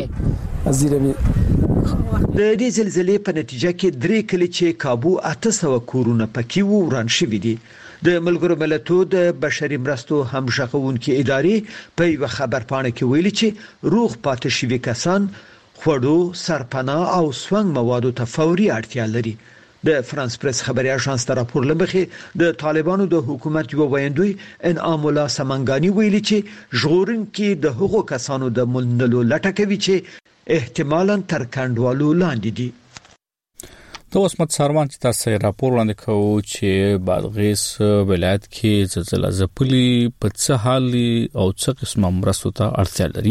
[SPEAKER 23] د دې زلزلې په نتیجه کې 3 کلي چې کابو 800 کورونه پکې وران شوي دي. د ملګرو ملتونو د بشري مرستو همغږونکو ادارې په یو خبرپاڼه کې ویلي چې روغ پاتې شوي کسان خوړو، سرپناه او سونګ موادو ته فوري اړتیا لري. د فرانس پریس خبري اژانس ته راپور لمخې د طالبانو د حکومت یو ویاندوی انعام الله سمنګانی ویلي چې ژغورونکي د هغو کسانو د ملنلو لټه کوي چې احتمالاً تر کنډوالو لاندې دي.
[SPEAKER 1] د وسمت سروان چې تاسو راپور وړاندې کوو چې بادغیس ولایت کې زلزلہ ځپلي په څه حال او څه قسمه مرستو ته اړتیا لري.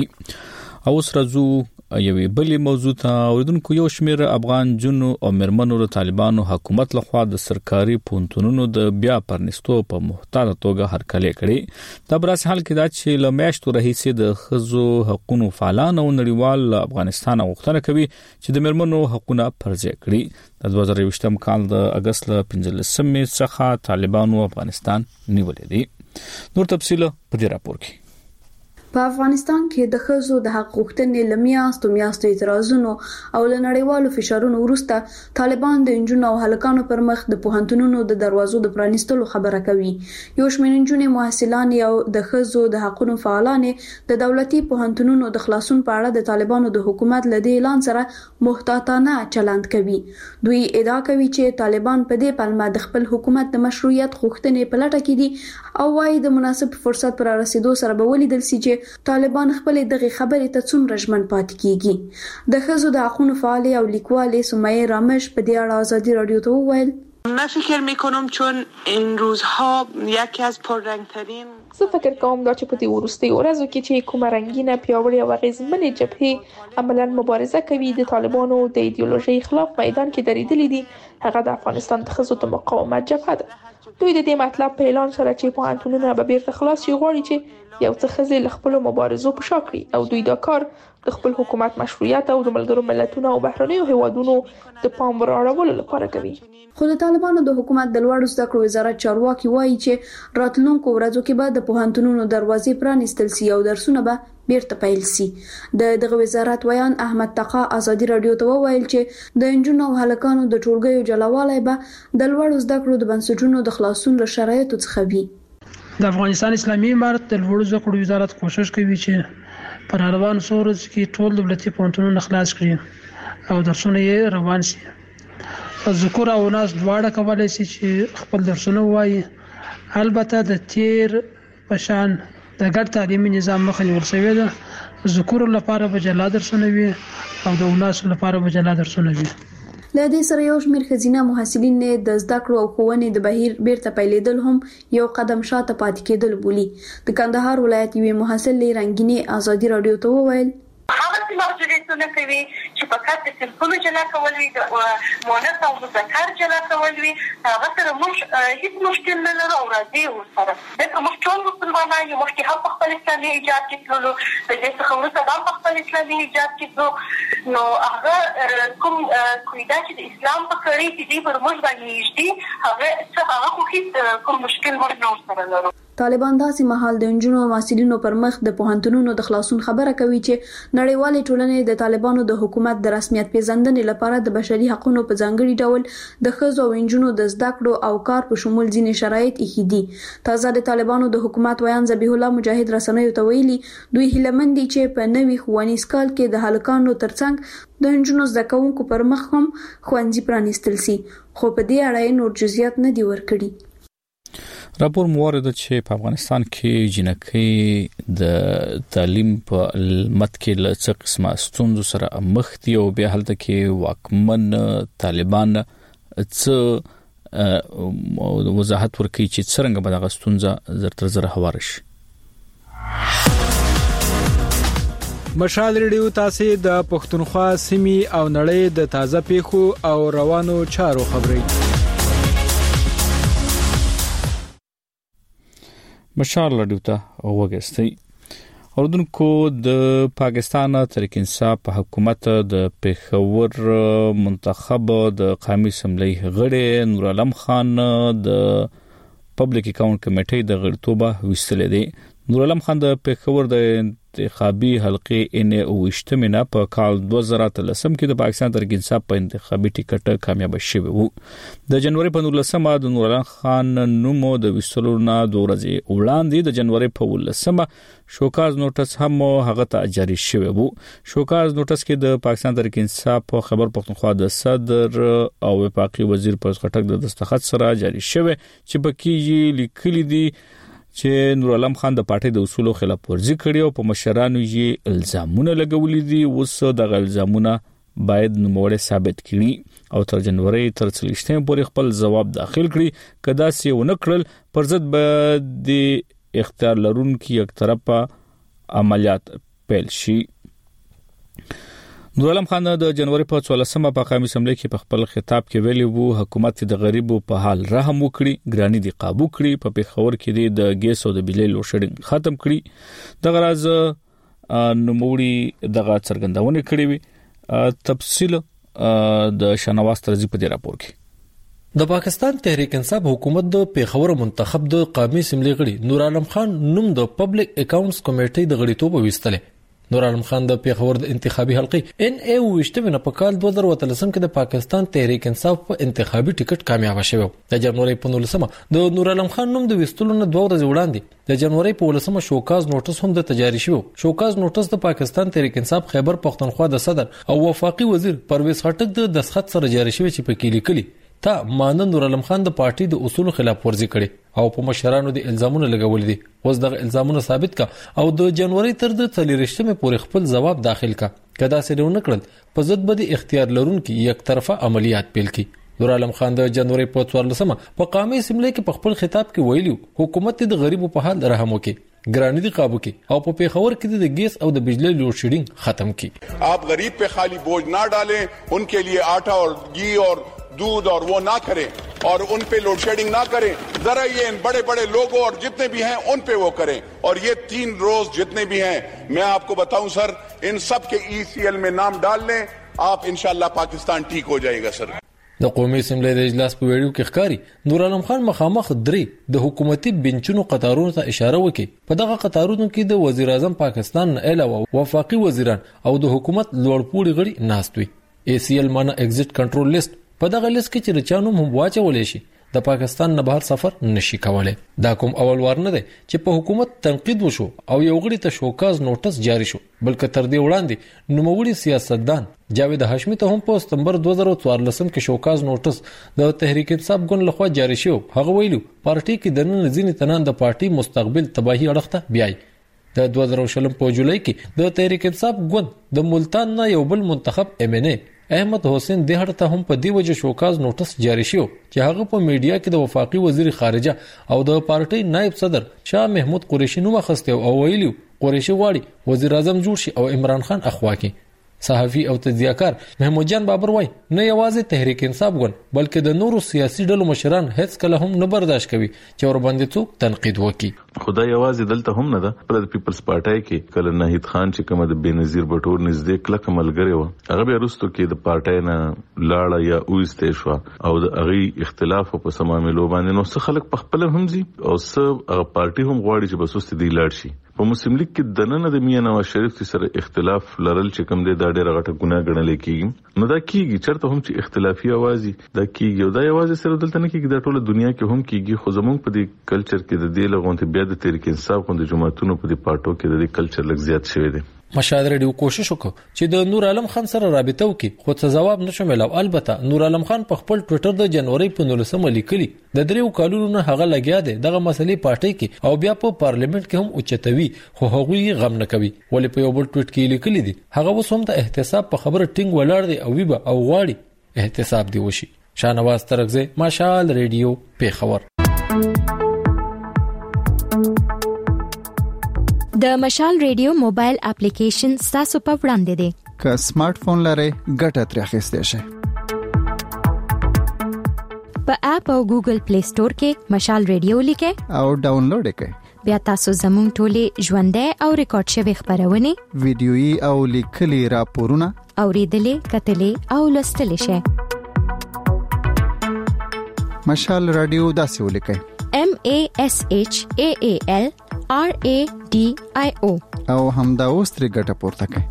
[SPEAKER 1] اوس راځو یوې بلې موضوع ته. اوریدونکو، یو شمېر افغان جنو او مرمنو د طالبانو حکومت لخوا د سرکاري پونتونونو د بیا پرنستو په محتاطه توګه هرکلی کړي. دا براسه حال کې دا چې له میاشتو راهیسې د ښځو حقوقو فعالان او نړیوال افغانستان غوښتنه کوي چې د مرمنو حقوقونه پرځای کړي. د 2020 کال د اگست له 15 څخه طالبانو افغانستان نیولې دي. نور تفصیل په دې راپور کې.
[SPEAKER 8] په افغانستان کې د ښځو د حق غوښتنې لمیاستو اعتراضونو او له نړیوالو فشارونو وروسته طالبان د انجونو او هلکانو پر مخ د پوهنتونونو د دروازو د پرانیستلو خبره کوي. یو شمېر انجونې محصلان او د ښځو د حقوقو فعالان د دولتي پوهنتونونو د خلاصون په اړه د طالبانو د حکومت له دې اعلان سره محتاطانه چلند کوي. دوی ادعا کوي چې طالبان په دې پلمه د خپل حکومت د مشروعیت غوښتنې په لټه کې دي او وايي د مناسب فرصت پر رسیدو سره به ولیدل شي چې طالبان خپل دغه خبرې ته څومره ژمن پاتې کیږي. د ښځو د حقوقو فعال او لیکوال سمیه رامش په دې اړه آزادی رادیو ته وویل:
[SPEAKER 24] من فکر میکنم چون این روزها یکی از پررنگترین
[SPEAKER 25] زه فکر کوم دا چې په دې وروستي ورځو کې چې کومه رنگینه پیاوړې او اغیزمنې جبهې عملاً مبارزه کوي د طالبانو د ایدئولوژي خلاف میدان کې درېدلې دي، هغه د افغانستان د ښځو د مقاومت جبهه ده. دوی د دې مطلب په اعلان سره چې پوهنتونونه به بیرته خلاص شي غواړي چې یو څه ښځې له خپلو مبارزو په شا کړي او دوی دا کار د خپل حکومت مشروعیت او د ملګرو ملتونو او بهرنیو هیوادونو د پام وراړولو لپاره کوي.
[SPEAKER 8] خو د طالبانو د حکومت د لوړو زده کړو وزارت چارواکي وایي چې راتلونکو ورځو کې به د پوهنتونونو دروازې پرانیستل شي او درسونه به بیرته پیل شي. دغه وزارت ویان احمد تقا آزادی رادیو ته وویل چې د انجونو او هلکانو د ټولګیو جلاوالی به د لوړو زده کړو د بنسټونو د خلاصون له شرایطو څخه وي.
[SPEAKER 26] د افغانستان اسلامي امارت د لوړو زده کړو وزارت کوشش کوي چې پر روان سورز کې ټول دولتي پوهنتونونه خلاص کړي او درسونه یې روان شي. ذکر او ناس دواړه کولای شي چې خپل درسونه وایي. البته د تیر پشان د ګډ تعلیمي نظام مخه نیول شوې ده. ذکر لپاره به جلا درسونه وي او د ناس لپاره به جلا درسونه وي.
[SPEAKER 8] له دې سره یو شمېر ښځینه محصلین د زده کړو او ښوونې د بهیر بیرته پیلېدل هم یو قدم شاته پاتې کېدل بولي. د کندهار ولایت یوې محصلې رنګینې آزادی رادیو ته وویل:
[SPEAKER 27] هغه څه محدودیتونه کوي چې فقط د صنفونو جلا کول وي، د مؤنث او مذکر جلا کول وي، هغه سره موږ هیڅ مشکل نه لرو او راځي ورسره. ځکه موږ ټول مسلمانان یو، مخکې هم په خپل اسلامي حجاب کې تللو، د دې څخه وروسته هم په خپل اسلامي حجاب کې تلو، نو هغه کوم قاعده چې د اسلام په کړۍ کې دی پر موږ باندې نږدې، هغه خو هیڅ کوم مشکل موږ نه ورسره لرو.
[SPEAKER 8] طالبان داسې مهال د انجونو او محصلینو پر مخ د پوهنتونونو د خلاصون خبره کوي چې نړیوالې ټولنې د طالبانو د حکومت د رسمیت پیژندنې لپاره د بشري حقوقو په ځانګړي ډول د ښځو او انجونو د زده کړو او کار په شمول ځینې شرایط ایښي دي. تازه د طالبانو د حکومت ویان ذبیح الله مجاهد رسنیو ته ویلي دوی هیلهمند دي چې په نوي ښوونیز کال کې د هلکانو ترڅنګ د انجونو زده کوونکو پر مخ هم ښوونځي پرانیستل شي، خو په دې اړه نور جزئیات نه دي ورکړي.
[SPEAKER 1] راپور موارد چې په افغانستان کې جنکۍ د تعلیم په مت کې له څه قسمه ستونزو سره مخ دي او بیا هلته کې واکمن طالبان څه وضاحت ورکړي چې څنګه به دغه ستونزه زر تر زر هوار شي.
[SPEAKER 4] مشال ریډیو تاسو د پښتونخوا سیمې او نړۍ د تازه پیښو او روانو چارو خبري.
[SPEAKER 1] مشال ریډیو ته وګورئ. اردوونکو د پاکستان تحریک انصاف په حکومت د پېښور منتخب د قومي اسمبلی غړي نور عالم خان د پبلک اکاونټ کمیټې د غړیتوبه وستل دي. نور عالم خان د پېښور د انتخابي حلقې ان اوشتمنه په کال 2013 کې د پاکستان تحریک انصاف په انتخابي ټیکټ کامیاب شوی وو. د جنوري په 19مه د نور عالم خان نومو د وسلونه 2 ورځې وړاندې د جنوري په 19مه شوکاز نوټس هم هغه ته جاری شوی وو. شوکاز نوټس کې د پاکستان تحریک انصاف په خبر پښتونخوا د صدر او وفاقي وزیر پر خټک د دستخط سره جاری شوی چې بکیږي لیکلي دي چې نور عالم خان د پارټي د اصولو خلاف ورزي کړی او په مشرانو یې الزامونه لګولې دي. اوس د الزامونه باید نوموړی ثابت کړي او تر جنوري تر 30 پورې خپل جواب داخل کړي. کدا سي ونکړل پر ضد به د اختیار لرونکو یک طرفه عملیات پیل شي. نور عالم خان د جنوري په 14مه په قومي اسمبلی کې په خپل خطاب کې ویلي وو حکومت د غریبو په حال رحم وکړي، ګرانی دي قابو کړي، په پیښور کې د ګیس او د بجلی لوډ شیډینګ ختم کړي. د غراز نوموړي دغه څرګندونه کړې وي. تفصیل د شنواز ترزی په دې راپور کې.
[SPEAKER 9] د پاکستان تحریک انصاف حکومت د پیښور منتخب د قومي اسمبلی غړي نور عالم خان نوم د پبلک اکاونټس کمیټې د غړیتوب وستل. نور عالم خان د پیښور د انتخابي حلقې ان ای وشتمنه په کال 2013 کې د پاکستان تحریک انصاف په انتخابي ټیکټ کامیاب شوی. د جنوري په 19مه د نور عالم خان نوم د وستلونو 2 ورځې وړاندې د جنوري په 19مه شوکاز نوټس هم د تجاری شوی. شوکاز نوټس د پاکستان تحریک انصاف خیبر پښتونخوا د صدر او وفاقي وزیر پرویز خټک د دستخط سره جاری شوی چې په کې لیکلي تا مانن نور عالم خان د پارټي د اصولو خلاف ورزي کړي او په مشرانو د الزامونو لګول دي. اوس دغه الزامونه ثابت کا او د جنوري تر د 30مه پورې خپل جواب داخل کا. کدا سره ونکړل په ضد به د اختیار لرونکو یک طرفه عملیات پیل کی. نور عالم خان د جنوري په 14مه په قومي اسمبلی کې په خپل خطاب کې ویلي حکومت د غریبو په حال رحم وکړي، ګرانی دي قابو کی او په پیښور کې د ګیس او د بجلی لوډ شیډینګ ختم کی.
[SPEAKER 11] आप गरीब पे खाली बोझ ना डालें, उनके लिए आटा और घी और दूध और वो ना करें और उन पे लोड शेडिंग ना करें. जरा ये इन बड़े बड़े लोगों और जितने भी हैं उन पे वो करें. और ये 3 रोज जितने भी हैं मैं आपको बताऊं सर, इन सब के ECL में नाम डाल लें, आप इंशाल्लाह पाकिस्तान ठीक हो जाएगा सर.
[SPEAKER 9] د قومي اسمبلی د اجلاس په ویډیو کې ښکاری نور عالم خان مخامخ درې د حکومتي بنچونو قطارونو ته اشاره وکړي. په دغه قطارونو کې د وزیر اعظم پاکستان نه علاوه وفاقي وزیران او د حکومت لوړپوړي غړي ناست وي. ACL معنی ایگزیټ کنټرول لیست. په دغه لیست کې چې رچانو هم واچولې شي د پاکستان نه بهر سفر نشي کولای. دا کوم اول وار نه دی چې په حکومت تنقید وشو او یو غړي ته شوکاز نوټس جاری شو، بلکې تر دې وړاندې نوموړي سیاستدان جاوید هاشمی ته هم په سپتمبر 2014 کې شوکاز نوټس د تحریک انصاف ګوند لخوا جاری شو. هغه ویلو پارټي کې د نن ځینې تنان د پارټي مستقبل تباہي اړخ ته بیاي. د 2020 په جولای کې د تحریک انصاف ګوند د ملتان نه یو بل منتخب MNA احمد حسین دهړ ته هم په دی وجه شوکاز نوټس جاری شو چې هغه په میډیا کې د وفاقي وزیر خارجه او د پارټي نائب صدر شاه محمود قریشي نوم اخسته او ویلو قریشي غواړي وزیر اعظم جوړ شي او عمران خان اخوا کې. صحافي او تجزیه‌کار محمود جان بابر وای نه یوازې تحریک انصاف ګوند بلکې د نورو سیاسي ډلو مشران هیڅ کله هم نه برداشت کوي چې ور باندې څوک تنقید وکړي.
[SPEAKER 13] خدای یوازې دلته هم نه ده. پر پیپلز پارټای کې کله ناهید خان چې کوم د بنظیر بټور نږدې کله ملګری و هغه به رستو کې د پارټای نه لاړه یا اوسته شو او د هغه اختلاف په سماملو باندې نو څه خلک په خپل همزي او څه پارټي هم غواړي چې بسوست دی لاړ شي. په مسلم لیگ کې د نن د میاں نواز شریف سره اختلاف لرل چې کوم دی دا ډېر غټه ګناه ګڼل کېږي. نو دا کیږي چرته هم چې اختلافي اوازي دا کیږي او دا یوازې سره دلته نه کیږي، دا ټوله دنیا کې هم کیږي. خو زمونږ په دې کلچر کې د دې لغونته بیا د تحریک انصاف غوند جماعتونو په دې پارټو کې د دې کلچر لږ زیات شوی دی.
[SPEAKER 9] مشال ریډیو کوشش وکړ چې د نور عالم خان سره رابطه وکړي، خو څه جواب نشو ملو. البته نور عالم خان په خپل ټوئیټر د جنوري په 19 لیکلي د 3 کالونو نه هغه لګیا دی دغه مسلې پارټي کې او بیا په پارلیمنت کې هم اوچتوي، خو هغه غم نه کوي. ولې په یو بل ټویټ کې لیکلي دي هغه وسوم د احتساب په خبره ټینګ ولاړ دی او ویبه او غواړي احتساب دی وشي. شاهنواز ترغزه، مشال ریډیو، پیښور.
[SPEAKER 5] د مشال ریډیو موبایل اپلیکیشن تاسو په وړاندې دی.
[SPEAKER 14] که سمارټ فون لرئ ګټه ترې اخیستئ شئ.
[SPEAKER 5] په اپ او ګوګل پلی سٹور کې مشال ریډیو لیکئ
[SPEAKER 14] او ډاونلوډ کړئ.
[SPEAKER 5] بیا تاسو زموږ ټولې ژوندۍ او ریکارډ شوی خبرونه،
[SPEAKER 14] ویډیويي او لیکلي راپورونه
[SPEAKER 5] اوریدلې، کتلې او لوستلې شئ.
[SPEAKER 14] مشال رادیو داسې ولیکئ:
[SPEAKER 5] MASHAALRADIO
[SPEAKER 14] او همدا اوس ترې ګټه پورته کړئ.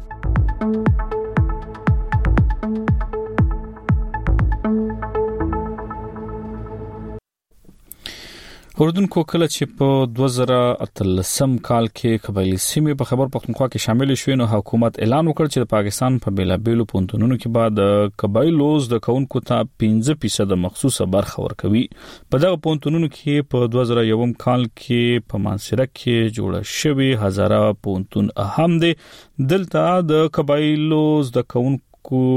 [SPEAKER 1] اردوونکو کله چې په 2013 کال کې قبایلی سیمې په خیبر پختونخوا کې شامل شوې نو حکومت اعلان وکړ چې د پاکستان په بیلابېلو پونتونونو کې بعد قبایلوز د کونکو ته 15% مخصوصه برخه ورکوي. په دغه پونتونونو کې په 2001 کال کې په مانسره کې جوړ شوی هزاره پونتون اهم دي. دلته د قبایلوز د کونکو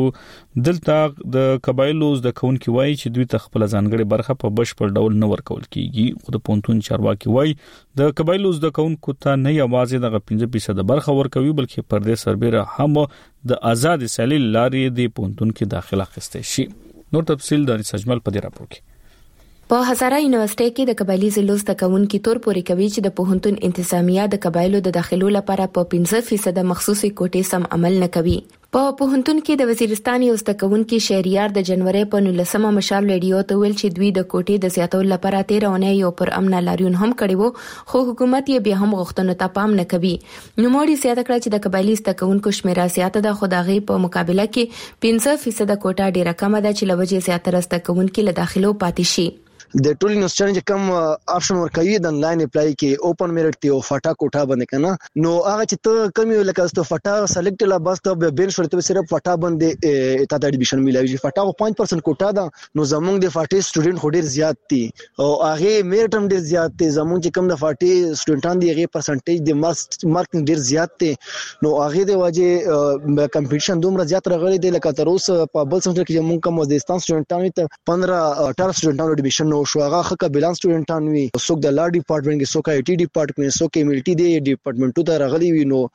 [SPEAKER 1] دلته د قبایلوز د کونکو وایي چې دوی ته خپل ځانګړي برخه په بشپړ ډول نه ورکول کیږي. خو د پونتون چارواکي وایي د قبایلوز د کونکو ته نه یوازې د 15% برخه ورکوي بلکې پر دې سربېره هم د آزاد سیالي لارې د پونتون کې داخله اخیستل شي. نور تفصیل د سجمل په دې راپور کې.
[SPEAKER 5] په هزاره یونیورسيټي کې د قبایلی زلوز تکونکي تور پورې کوي چې د پوهنتون انتظامیه د قبایلو د داخلو لپاره په 15% مخصوصي کوټې سم عمل نه کوي. په پوهنتون کې د وزیرستان یو تکونکي شهریار د جنوري په 19 مشال ریډیو ته ویل چې دوی د کوټې د زیاتولو لپاره 13 اونۍ یو پر امن لاریون هم کړی وو، خو حکومت یې بیا هم غوښتنو ته پام نه کوي. نو موړي زیاته کړه چې د قبایلی تکونکو شمیره زیاته ده، خو دغه په مقابله کې 15% کوټه ډیره کم ده چې لوجه زیاتره تکونکي له داخلو پاتې شي.
[SPEAKER 15] د ټول یونیورسيټي چې کوم آپشن ورکوي د انلاین اپلای کې اوپن میرټ ته او فټا کوټه باندې کنه نو هغه چې ته کم یو لکه ته فټا سلیکټ لا بس ته بین شورته صرف فټا باندې اته د ایډمیشن ملایوي. فټا 5% کوټه ده نو زمونږ د فاټي سټوډنټ خو ډیر زیات دي او هغه میرټ هم ډیر زیات دي. زمونږ چې کوم د فاټي سټوډنټان دي هغه پرسنټیج د مارکینګ ډیر زیات دي نو هغه د وجه کمپټیشن دومره زیات راغلي دي لکه تر اوسه په بل سمستر کې موږ کوم وزیرستان سټوډنټانو ته 15-18 سټوډنټانو ایډمیشن نو شو. هغه خکه بیلانس سټوډنټان وي، څوک د لا ډپارټمنټ کې، څوک آی ټي ډپارټمنټ، څوک ایملټي دی ډپارټمنټو ته راغلي وي نو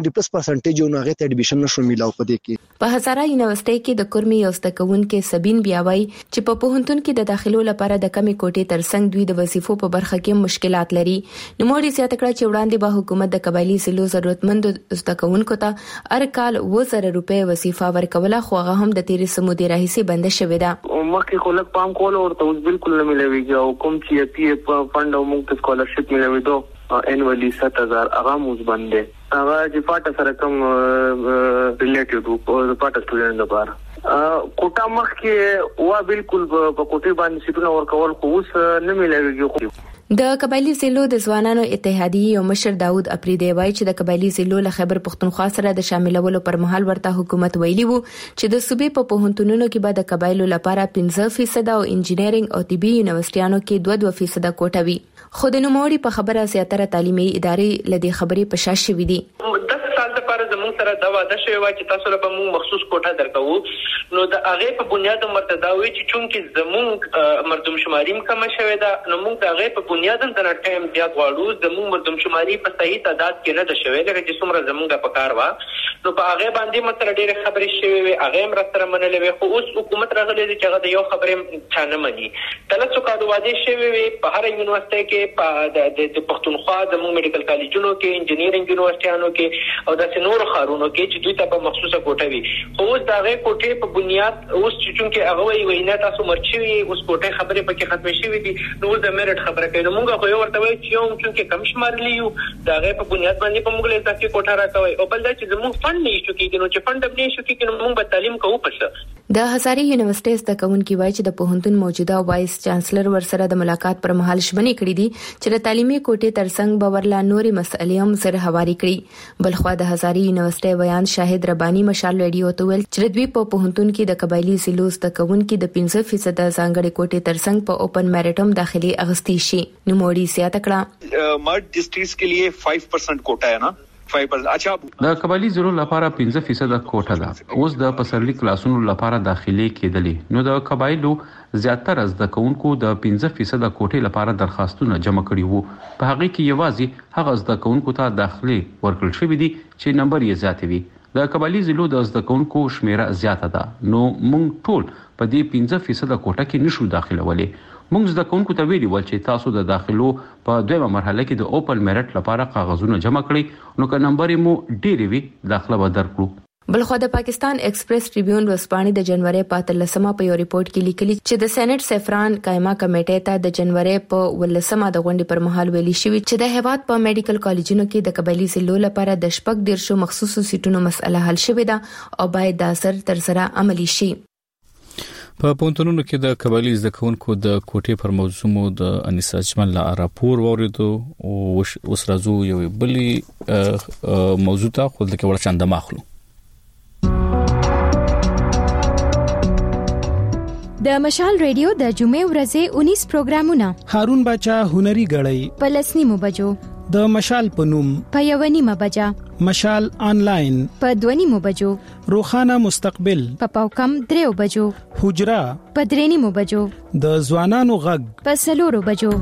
[SPEAKER 15] 70% نو هغه ته ایډمیشن نشو میلاو پدې کې.
[SPEAKER 5] په هزاره یونیورسيټي کې د کورمي یو تکونکي سبین بیاوي چې په پوهنتون کې د داخلو لپاره د کمی کوټې ترڅنګ دوی د وظیفو په برخه کې مشکلات لري. نو موړي زیاته کړه چې وړاندې به حکومت د قبایلی سلو ضرورتمند تکونکو ته هر کال 2000 روپے وظیفه ورکوله، خو هغه هم د تیرې سمودي راهیسي بند شوې ده.
[SPEAKER 16] مخکې خلک پام کول او ته بالکل نه ملوي او کوم چې پی فند او موږ ته سکالرشپ ملوي دو انوالي 7000 هغه موږ باندې هغه چې پاټه سره کوم ریلیټیو او پاټه سټوډنټ لپاره کوټه مخکې وا بالکل په کوټه باندې سیټونه ورکول خو اوس نه ملوي.
[SPEAKER 5] د قبایلی زلو د ځوانانو اتحادیه یو مشر داوود اپریدی وایي چې د قبایلی زلو له خیبر پختونخوا سره د شاملولو پر مهال ورته حکومت ویلي وو چې د صوبې په پوهنتونونو کې به د قبایلو لپاره 15% او انجینرینګ او طبي یونیورسيټیانو کې 2% کوټه وي. خو د نوموړي په خبره زیاتره تعلیمي ادارې لدی خبرې په شاش شوې دي.
[SPEAKER 16] 10 سال لپاره زموږ سره دا وعده شوی و چې تاسو لپاره موږ مخصوص کوټه درکو نو د هغه په بنیاد مرتدا وی چې چونکې زموږ مردم شماري کم شوی دا نو موږ د هغه په بنیاد د ټایم زیات غواړو زموږ مردم شماري په صحیح تعداد کې نه ده شوی لکه چې څومره زموږ په کار وا نو په هغه باندې متر ډېر خبرې شوی وي هغه هم راستره منلې وي خو اوس حکومت راغلی چې هغه د یو خبرې چانه مني. تلڅو کادو واده شوی وي په هر یونیورسيټي کې په د پښتونخوا د میډیکل کالجونو کې انجینرینګ یونیورسيټیانو کې او د نور خارونو کې چې دوی ته په مخصوصه کوټه وي خو اوس دا غي کوټه په بنیاد اوس چې چونکې هغه وی نه تاسو مرچوي اوس کوټه خبرې پکې ختمې شوې دي نو د میرټ خبره کوي موږ خو یو ورته وی چې یو چونکې کم شمارلی یو دا غي په بنیاد باندې په موږ له ځکه کوټه راکوي او بل دا چې زموږ فند نه شو کېږي نو چې فند نه شو کېږي نو موږ به تعلیم کوو پښه.
[SPEAKER 5] د هزاره یونیورسيټي تکونکي وایي چې د پوهنتون موجوده وایس چانسلر ورسره د ملاقات پر مهال شبني کړې دي چې د تعلیمي کوټې ترڅنګ باورلا نوري مسلې هم سره هواري کړي. بلخو د هزاره بازاري یونیورسيټي ویان شاهد رباني مشال رادیو ته ویل چې دوی په پوهنتون کې د قبایلی ضلعو زده کوونکو د 15% ځانګړي کوټې ترڅنګ په اوپن میرټ داخلي اغستی شي. نوموړي زیاته کړه
[SPEAKER 2] مرد ډسټریکټس के लिए 5% کوټه है ना 5%. اچھا
[SPEAKER 17] د قبایلی ضلعو لپاره 15% کوټه ده. اوس د پسرلي کلاسونو لپاره داخلي کېدلې نو د قبایلو زیاتره زده کوونکو د 15% کوټې لپاره درخواستونه جمع کړي وو. په هغه کې یوازې هغه زده کوونکو ته داخلي ورکړل شوې دي چې نمبر یې زیات وي. د قبایلی ضلعو د زده کوونکو شمیره زیاته ده نو موږ ټول په دې 15% کوټه کې نشو داخلولای. موږ زده کوونکو ته ویلي ول چې تاسو د داخلو په دویمه مرحله کې د اوپن میرټ لپاره کاغذونه جمع کړئ نو که نمبر مو ډیر وي داخله به درکړو.
[SPEAKER 5] بلخو د پاکستان ایکسپریس ټریبیون ورځپاڼې د جنوري په 13مه په یو ریپورت کې لیکلي چې د سېنات سفران قائمه کمیټې ته د جنوري په 18مه د غونډې پر مهال ویلي شوی چې د هیواد په میډیکل کالجونو کې د قبایلی ضلعو لپاره د شپږ ډیرشو مخصوصو سیټونو مسله حل شوې ده او باید د اثر تر سره عملی شي.
[SPEAKER 1] په پونتونونو کې د قبایلی زده کوونکو د کوټې پر موضوع د انیس اجمل لا راپور وریدو او اوس راځو یو بلی موضوع ته خپل کې ورچاند ماخلو.
[SPEAKER 18] د مشال ریډیو د جمعې ورځې 19 پروګرامونه
[SPEAKER 19] هارون باچا هنري غړی
[SPEAKER 18] په لسنیمو بجو
[SPEAKER 19] د مشال پنوم
[SPEAKER 18] په یونیمه بجا
[SPEAKER 19] مشال آنلاین
[SPEAKER 18] په 2 بجو
[SPEAKER 19] روخانه مستقبل
[SPEAKER 18] په پاوکم 3 بجو
[SPEAKER 19] حجرا
[SPEAKER 18] په 3 بجو
[SPEAKER 19] د ځوانانو غږ
[SPEAKER 18] په 4 بجو.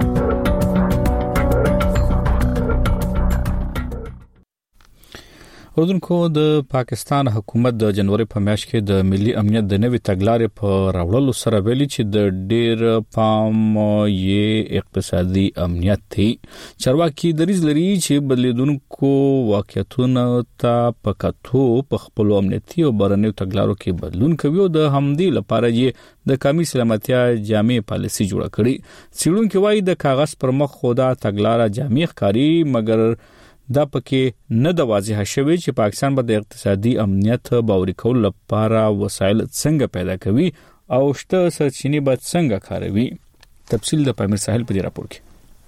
[SPEAKER 1] اردوونکو د پاکستان حکومت د جنوري په میاشت کې د ملي امنیت د نوي تګلارې په راوړلو سره ویلي چې د ډېر پام یې اقتصادي امنیت دی. چارواکي دریځ لري چې بدلیدونکو واقعیتونو ته په کتو په خپل امنیتي او بهرنیو تګلارو کې بدلون کوي او د همدې لپاره یې د قومي سلامتیا جامع پالیسي جوړه کړې. څېړونکو وايي د کاغذ پر مخ خدا تګلارې جامع ښکاري مګر دا پکې نه د واضح شوی چې پاکستان به د اقتصادي امنیت باوري کول لپاره وسایل څنګه پیدا کوي او شته سرچینې به څنګه کاروي. تفصیل د پامیر ساحل په راپور کې.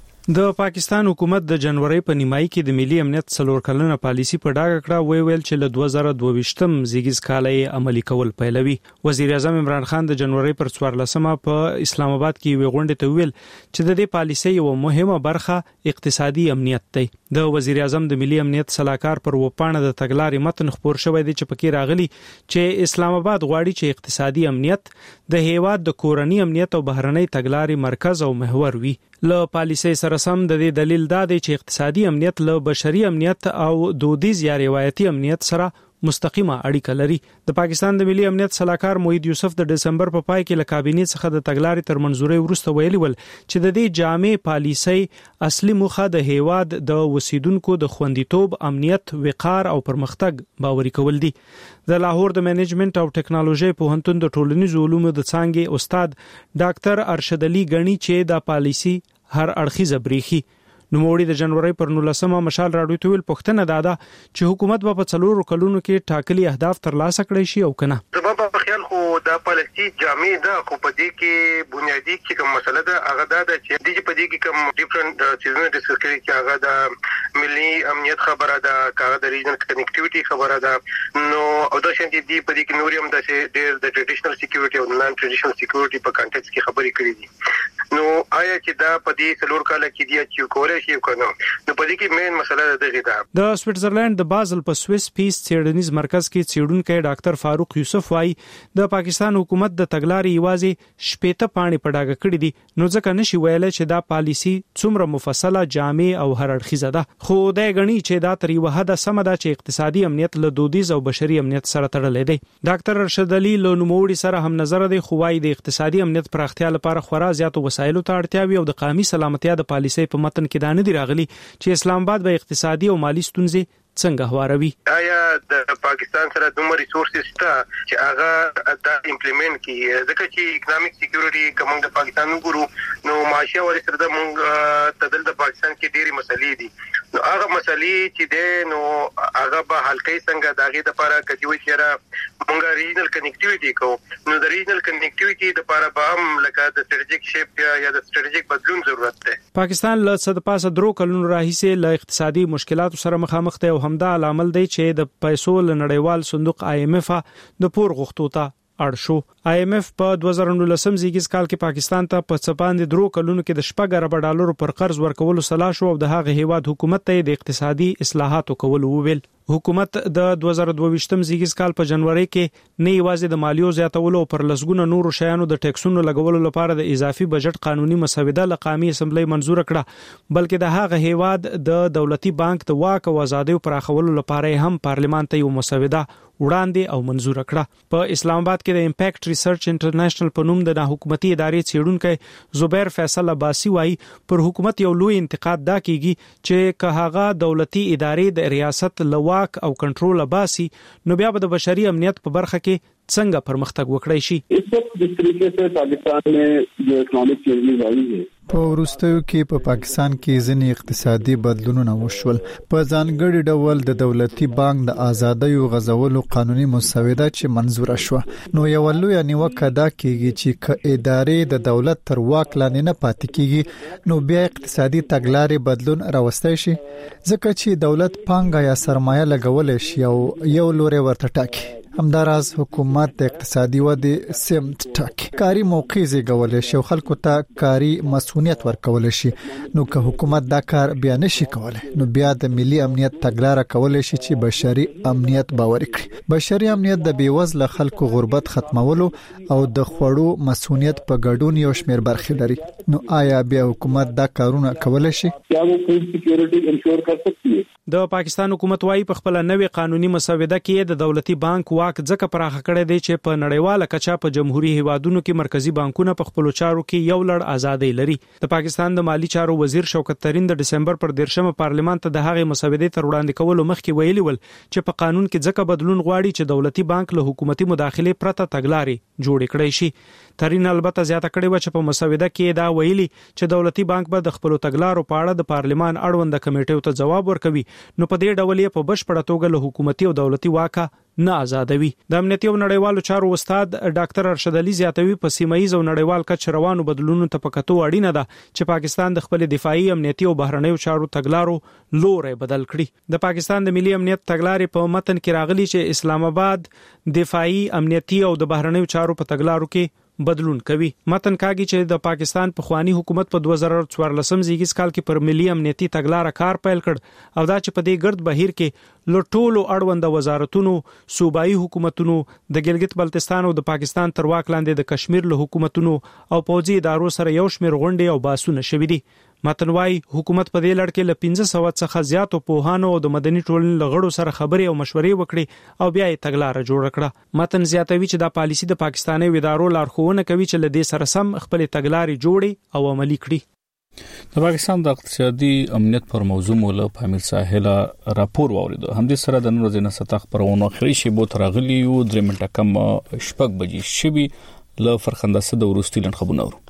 [SPEAKER 19] د پاکستان حکومت د جنوري په نیمایي کې د ملي امنیت څلور کلنه پالیسي په ډاګه کړه ویل چې له 2022م زیږیز کال یې عملي کول پیلوي. وزیر اعظم عمران خان د جنوري پر 14مه په اسلام آباد کې وی غونډه ته ویل چې د دې پالیسي یو مهمه برخه اقتصادي امنیت دی. د وزیر اعظم د ملي امنیت صلاحکار پر وپاڼه د تګلارې متن خبر شوی دی چې پکې راغلي چې اسلام آباد غواړي چې اقتصادي امنیت د هیواد د کورنی امنیت او بهرنۍ تګلارې مرکز او محور وي. له پالیسي سره سم د دې دلیل دا دی چې اقتصادي امنیت له بشري امنیت او دودیز یا روایتي امنیت سره مستقیمه اړیکه لري. د پاکستان د ملي امنیت صلاحکار موحد یوسف د دسمبر په پای کې له کابینې څخه د تګلارې تر منزوري وروسته ویلي ول چې د دې جامع پالیسي اصلي موخه د هیواد د وسیدونکو د خوندیتوب، امنیت، وقار او پرمختګ باوري کول دي. د لاهور د منیجمنت او ټیکنالوژي پوهنتون د ټولنیزو علومو د څانګې استاد ډاکټر ارشد علي غنی چې د پالیسي هر اړخیزه بریخي. نوموړي د جنوري پر 19مه مشال راډیو ته ویل پښتنه دادا چې حکومت به په 4 کلونو کې ټاکلي اهداف ترلاسه کړي شي او کنه.
[SPEAKER 20] زما په خیال خو د پالیسي جامع ده خو په دې کې بنیادی چې کوم مسله ده هغه دا ده چې د دې کې کوم ډیفرنٹ چیزونه ډیسکس کړي چې هغه د ملي امنیت خبره ده، هغه د ریجنل کنیکټیویټي خبره ده نو او د شانتي دی په دې کې نوریم د ټریډیشنل سکیورټي او نان ټریډیشنل سکیورټي په کانټیکس کې خبرې کړې دي. نو آیا چې دا په دې څلور کال کې دی چې کولای شي کنه نو په دې کې مین مسله ده ده.
[SPEAKER 19] د سویټزرلند د بازل په سویس پیس څېړنیز مرکز کې څېړونکو ډاکټر فاروق یوسف وايي د پاکستان حکومت د تګلارې یوازې شپېته پاڼې په ډاګه کړې دي نو ځکه نشي ویلای چې دا پالیسي څومره مفصله، جامع او هر اړخیزه ده. خو دا غني چې دا تر یو حد سم ده چې اقتصادي امنیت له دودیز او بشري امنیت سره تړلې دی. ډاکټر ارشد علي له نوموړي سره هم نظر دی خو وايي د اقتصادي امنیت پراختیا لپاره خورا زیات وسایلو ته اړتیا وي او د قومي سلامتیا د پالیسي په متن کې دا نه دی راغلي چې اسلام آباد به اقتصادي او مالی ستونزې څنګه هواروي.
[SPEAKER 20] آیا د پاکستان سره دومره ریسورسز شته چې هغه د امپلیمنٹ کی ځکه چې اکونومیک سکیورټي کوم د پاکستان وګورو نو معاشي او سره د موږ تدل د پاکستان کې ډېری مسلې دي نو هغه مسلې چې د نو هغه به حل کوي څنګه داغه د لپاره کډیوي چې مونږه ریجنل کنیکټیویټي کو نو د ریجنل کنیکټیویټي د لپاره به هم لکه د استراتیژیک شیپ یا د استراتیژیک بدلون ضرورت ده.
[SPEAKER 19] پاکستان له صد پاسه درو کلونو راهیسه له اقتصادي مشکلاتو سره مخامخ دی او همدا عامل دی چې د پیسو نړیوال صندوق IMF د پور غوښتو ته اړ شو. IMF په 2019 زیږیز کال کې پاکستان ته په څپاند درو کلونو کې د $10 ارب ډالر پر قرض ورکولو سلا شو او د هغه هیواد حکومت ته د اقتصادي اصلاحاتو کول وویل. حکومت د 2022 زیږیز کال په جنوري کې نه یوازې د مالیو زیاتولو پر لسګونه نورو شیانو د ټیکسونو لګولو لپاره د اضافي بجټ قانوني مسوده له قومي اسمبلی منزور کړه بلکې د هغه هیواد د دولتي بانک د واک او ازادۍ پراخولو لپاره هم پارلمان ته یو مسوده وړاندې او منزور کړه. په اسلام آباد کې د امپیکټ ریسرچ انټرنیشنل په نوم د حکومتي ادارې څېړونکو زبیر فیصل عباسی وايي پر حکومت یو لوی انتقاد دا کیږي چې که هغه دولتي ادارې د ریاست لواک او کنټرول عباسی نو بیا به د بشري امنیت په برخه کې څنګه پرمختګ وکړي شي.
[SPEAKER 3] اس وخت جس طریقے سے پاکستان میں جو اکنامک چینجز آئی ہے
[SPEAKER 14] په وروستیو کې په پاکستان کې ځینې اقتصادي بدلونونه وشول. په ځانګړي ډول د دولتي بانک د ازادۍ او غزولو قانوني مسوده چې منزور شو نو یو لوی نیوکه دا کیږي چې ک ادارې د دولت تر واک لاندې نه پاتې کیږي نو بیا اقتصادي تګلارې بدلون راوستي شي ځکه چې دولت پانګه یا سرمایه لګول شي او یو لوري ورته ټاکي. همداراز حکومت د اقتصادي ودې سمت ټاکي. کاری موقع زیږول شي او خلکو ته کاری مسؤلیت ورکول شي نو که حکومت دا کار بیا نشي کولای نو بیا د ملي امنیت تګلارې کول شي چې بشري امنیت باور کړي. بشري امنیت د بیوزله خلکو غربت ختمولو او د خوړو مسؤلیت په ګډون یو شمېر برخې لري. نو آیا بیا حکومت دا کارونه کول شي؟
[SPEAKER 3] یا وہ فوڈ سکیورٹی انشور کر سکتی ہے؟
[SPEAKER 19] د پاکستان حکومت وايي په خپل نوې قانوني مسوده کې د دولتي بانک واک ځکه پراخه کړی دی چې په نړیواله کچه په جمهوریت هیوادونو کې مرکزی بانکونه په خپل چارو کې یو لړ ازادي لري. د پاکستان د مالی چارو وزیر شوکت ترین د دسمبر پر 13 پارلمان ته د هغې مسودې تر وړاندې کولو مخکې ویلي ول چې په قانون کې ځکه بدلون غواړي چې دولتي بانک له حکومتي مداخله پرته تګلارې جوړ کړي شي. ترین البته زیاته کړې و چې په مسوده کې دا ویلي چې دولتي بانک به د خپل تګلارو په اړه د پارلمان اړوند کمیټې ته جواب ورکوي نو په دې ډول یې په بشپړه توګه له حکومتي او دولتي واکه نه آزادوي. د امنیتي او نړیوالو چارو استاد ډاکټر ارشد علي زیاتوي په سیمایي او نړیوال کچ روانو بدلونونو ته پکتو اړینه ده چې پاکستان د خپل دفاعي امنیتي او بهرنیو چارو تګلارو لوري بدل کړي. د پاکستان د ملي امنیت تګلارې په متن کې راغلي چې اسلام آباد دفاعي امنیتي او د بهرنیو چارو په تګلارو کې بدلون کوي. متن کاږي چې د پاکستان په خواني حکومت په 2014 زیږیز کال کې پر ملي امنیتي تګلارې کار پیل کړ او دا چې په دې ګرد بهیر کې لټولو اړوند وزارتونو صوبایي حکومتونو د ګلګت بلتستان او د پاکستان تر واک لاندې د کشمیر له حکومتونو او پوځي ادارو سره یو شمېر غونډې او باسونه شوې دي. متنوي حکومت په دې لړ کې ل 1500 څخه زیاتو پوهانو او د مدني ټولنې لغړو سره خبرې او مشورې وکړي او بیا یې تګلارې جوړ کړه. متن زیاتوي چې دا پالیسي د پاکستاني ادارو لارښوونه کوي چې ل دې سره سم خپل تګلارې جوړي او عملي کړي.
[SPEAKER 1] د پاکستان د اقتصادي امنیت پر موضوع مولا پامیر ساحل راپور واورید. همدې سره د نور ځنه سطح پرونه خري شی بو ترغلی یو 3 منټه کم شپږ بجې شبي ل فرخندسه د ورستي لن خبرونه ورو.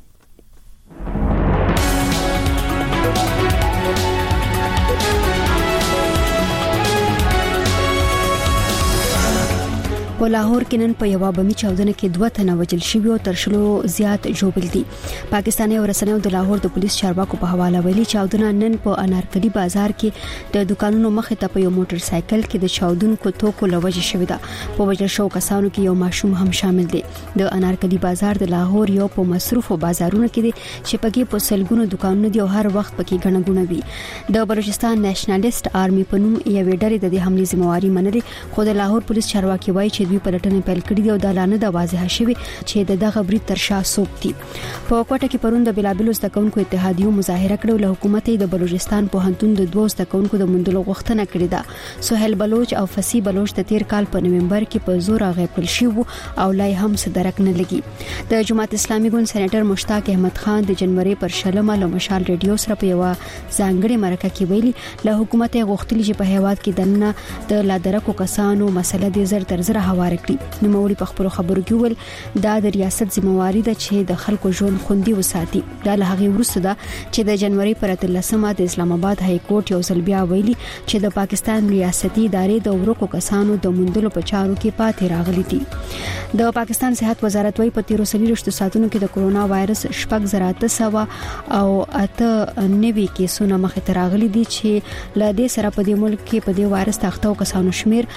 [SPEAKER 6] په لاهور کې نن په یو بمي چاودنه کې 2 تنه وژل شوي او تر شلو زیات ژوبل دي. پاکستاني ورسنیو د لاهور د پولیس چارواکو په حواله ویلي چاودنه نن په انارکلي بازار کې د دکانونو مخې ته په یو موټر سایکل کې د چاودونکو توکو لوجه شوې ده. په وژل شو کسانو کې یو ماشوم هم شامل دی. د انارکلي بازار د لاهور یو په مصروفو بازارونو کې دي چې پکې په سلګونو دکانونه دي او هر وخت پکې غڼه غونه وي. د بلوچستان نېشنلیست آرمي په نوم یو ډلې د دې حمله ذمہواری منلې خو د لاهور پولیس چارواکي وایي چې دوی پلټنې پیل کړې دي او د اعلان د واضحه شوی چې دغه برید تر شا څوک دي. په کوټه کې پرون د بلابل زدکونکو اتحادیو مظاهره کړو له حکومت د بلوچستان پوهنتون د 2 زدکونکو د مندلو غوښتنه کړې ده. سہیل بلوچ او فصیح بلوچ د تیر کال په نومبر کې په زور غیبل شو او لای هم صدرک نه لګي. د جماعت اسلامي ګوند سېنیټر مشتاق احمد خان د جنوري پر شلمه له مشال ریډیو سره په یو ځانګړي مرکه کې ویلي له حکومت غوښتلی چې په هیواد کې دنه د لادرکو کسانو مسله د زر تر زر هوار کړي. نو موري په خپل خبرو کې ول دا د ریاست ذمہواری ده چې د خلکو ژوند خوندي وساتي. دا له هغه وروسته ده چې د جنوري پر 13مه د اسلام آباد های کورټ یو ځل بیا ویلي چې د پاکستان ریاستي ادارې د ورکو کسانو د موندلو په چارو کې پاتې راغلي دي. د پاکستان صحت وزارت وايي په 13 ساعتونو کې د کورونا وایرس 8,900 او 8 کیسونه مخې ته راغلي دي چې له دې سره په دې ملک کې په دې وایرس تختو کسانو شمیر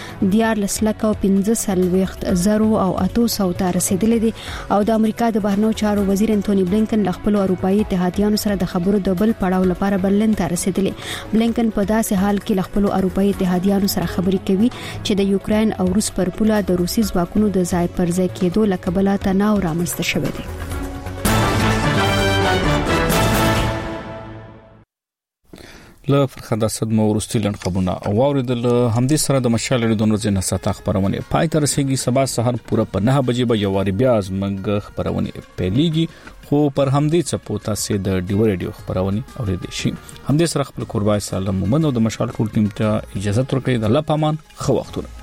[SPEAKER 6] 14,15,000 او 800 ته رسیدلی دي. او د امریکا د بهرنیو چارو وزیر انټونی بلینکن له خپل اروپאי اتحادیانو سره د خبرو د بل پړاو لپاره برلین ته رسیدلی. بلینکن په داسې حال کې له خپل اروپאי اتحادیانو سره خبرې کوي چې د یوکرين او روس پر پوله د روسي ځواکونو د ځای پر ځای کېدو لکبله تناو رامنځته شوی دی.
[SPEAKER 1] له فرخنده صدمه ورستي لن خبرونه او اوریدل همدې سره د مشال ریډونو زنه ساته خبرونه پای تر سیږي سبا سحر پوره په 9 بجې به یواري بیا زمنګ خبرونه پیلېږي خو پر همدې چپوتا سي د ډیو ریډیو خبرونه اوریدل شي. همدې سره خپل قربای سلام مومن او د مشال ټول ټیم ته اجازه ترکړي د الله پامان خو وختونه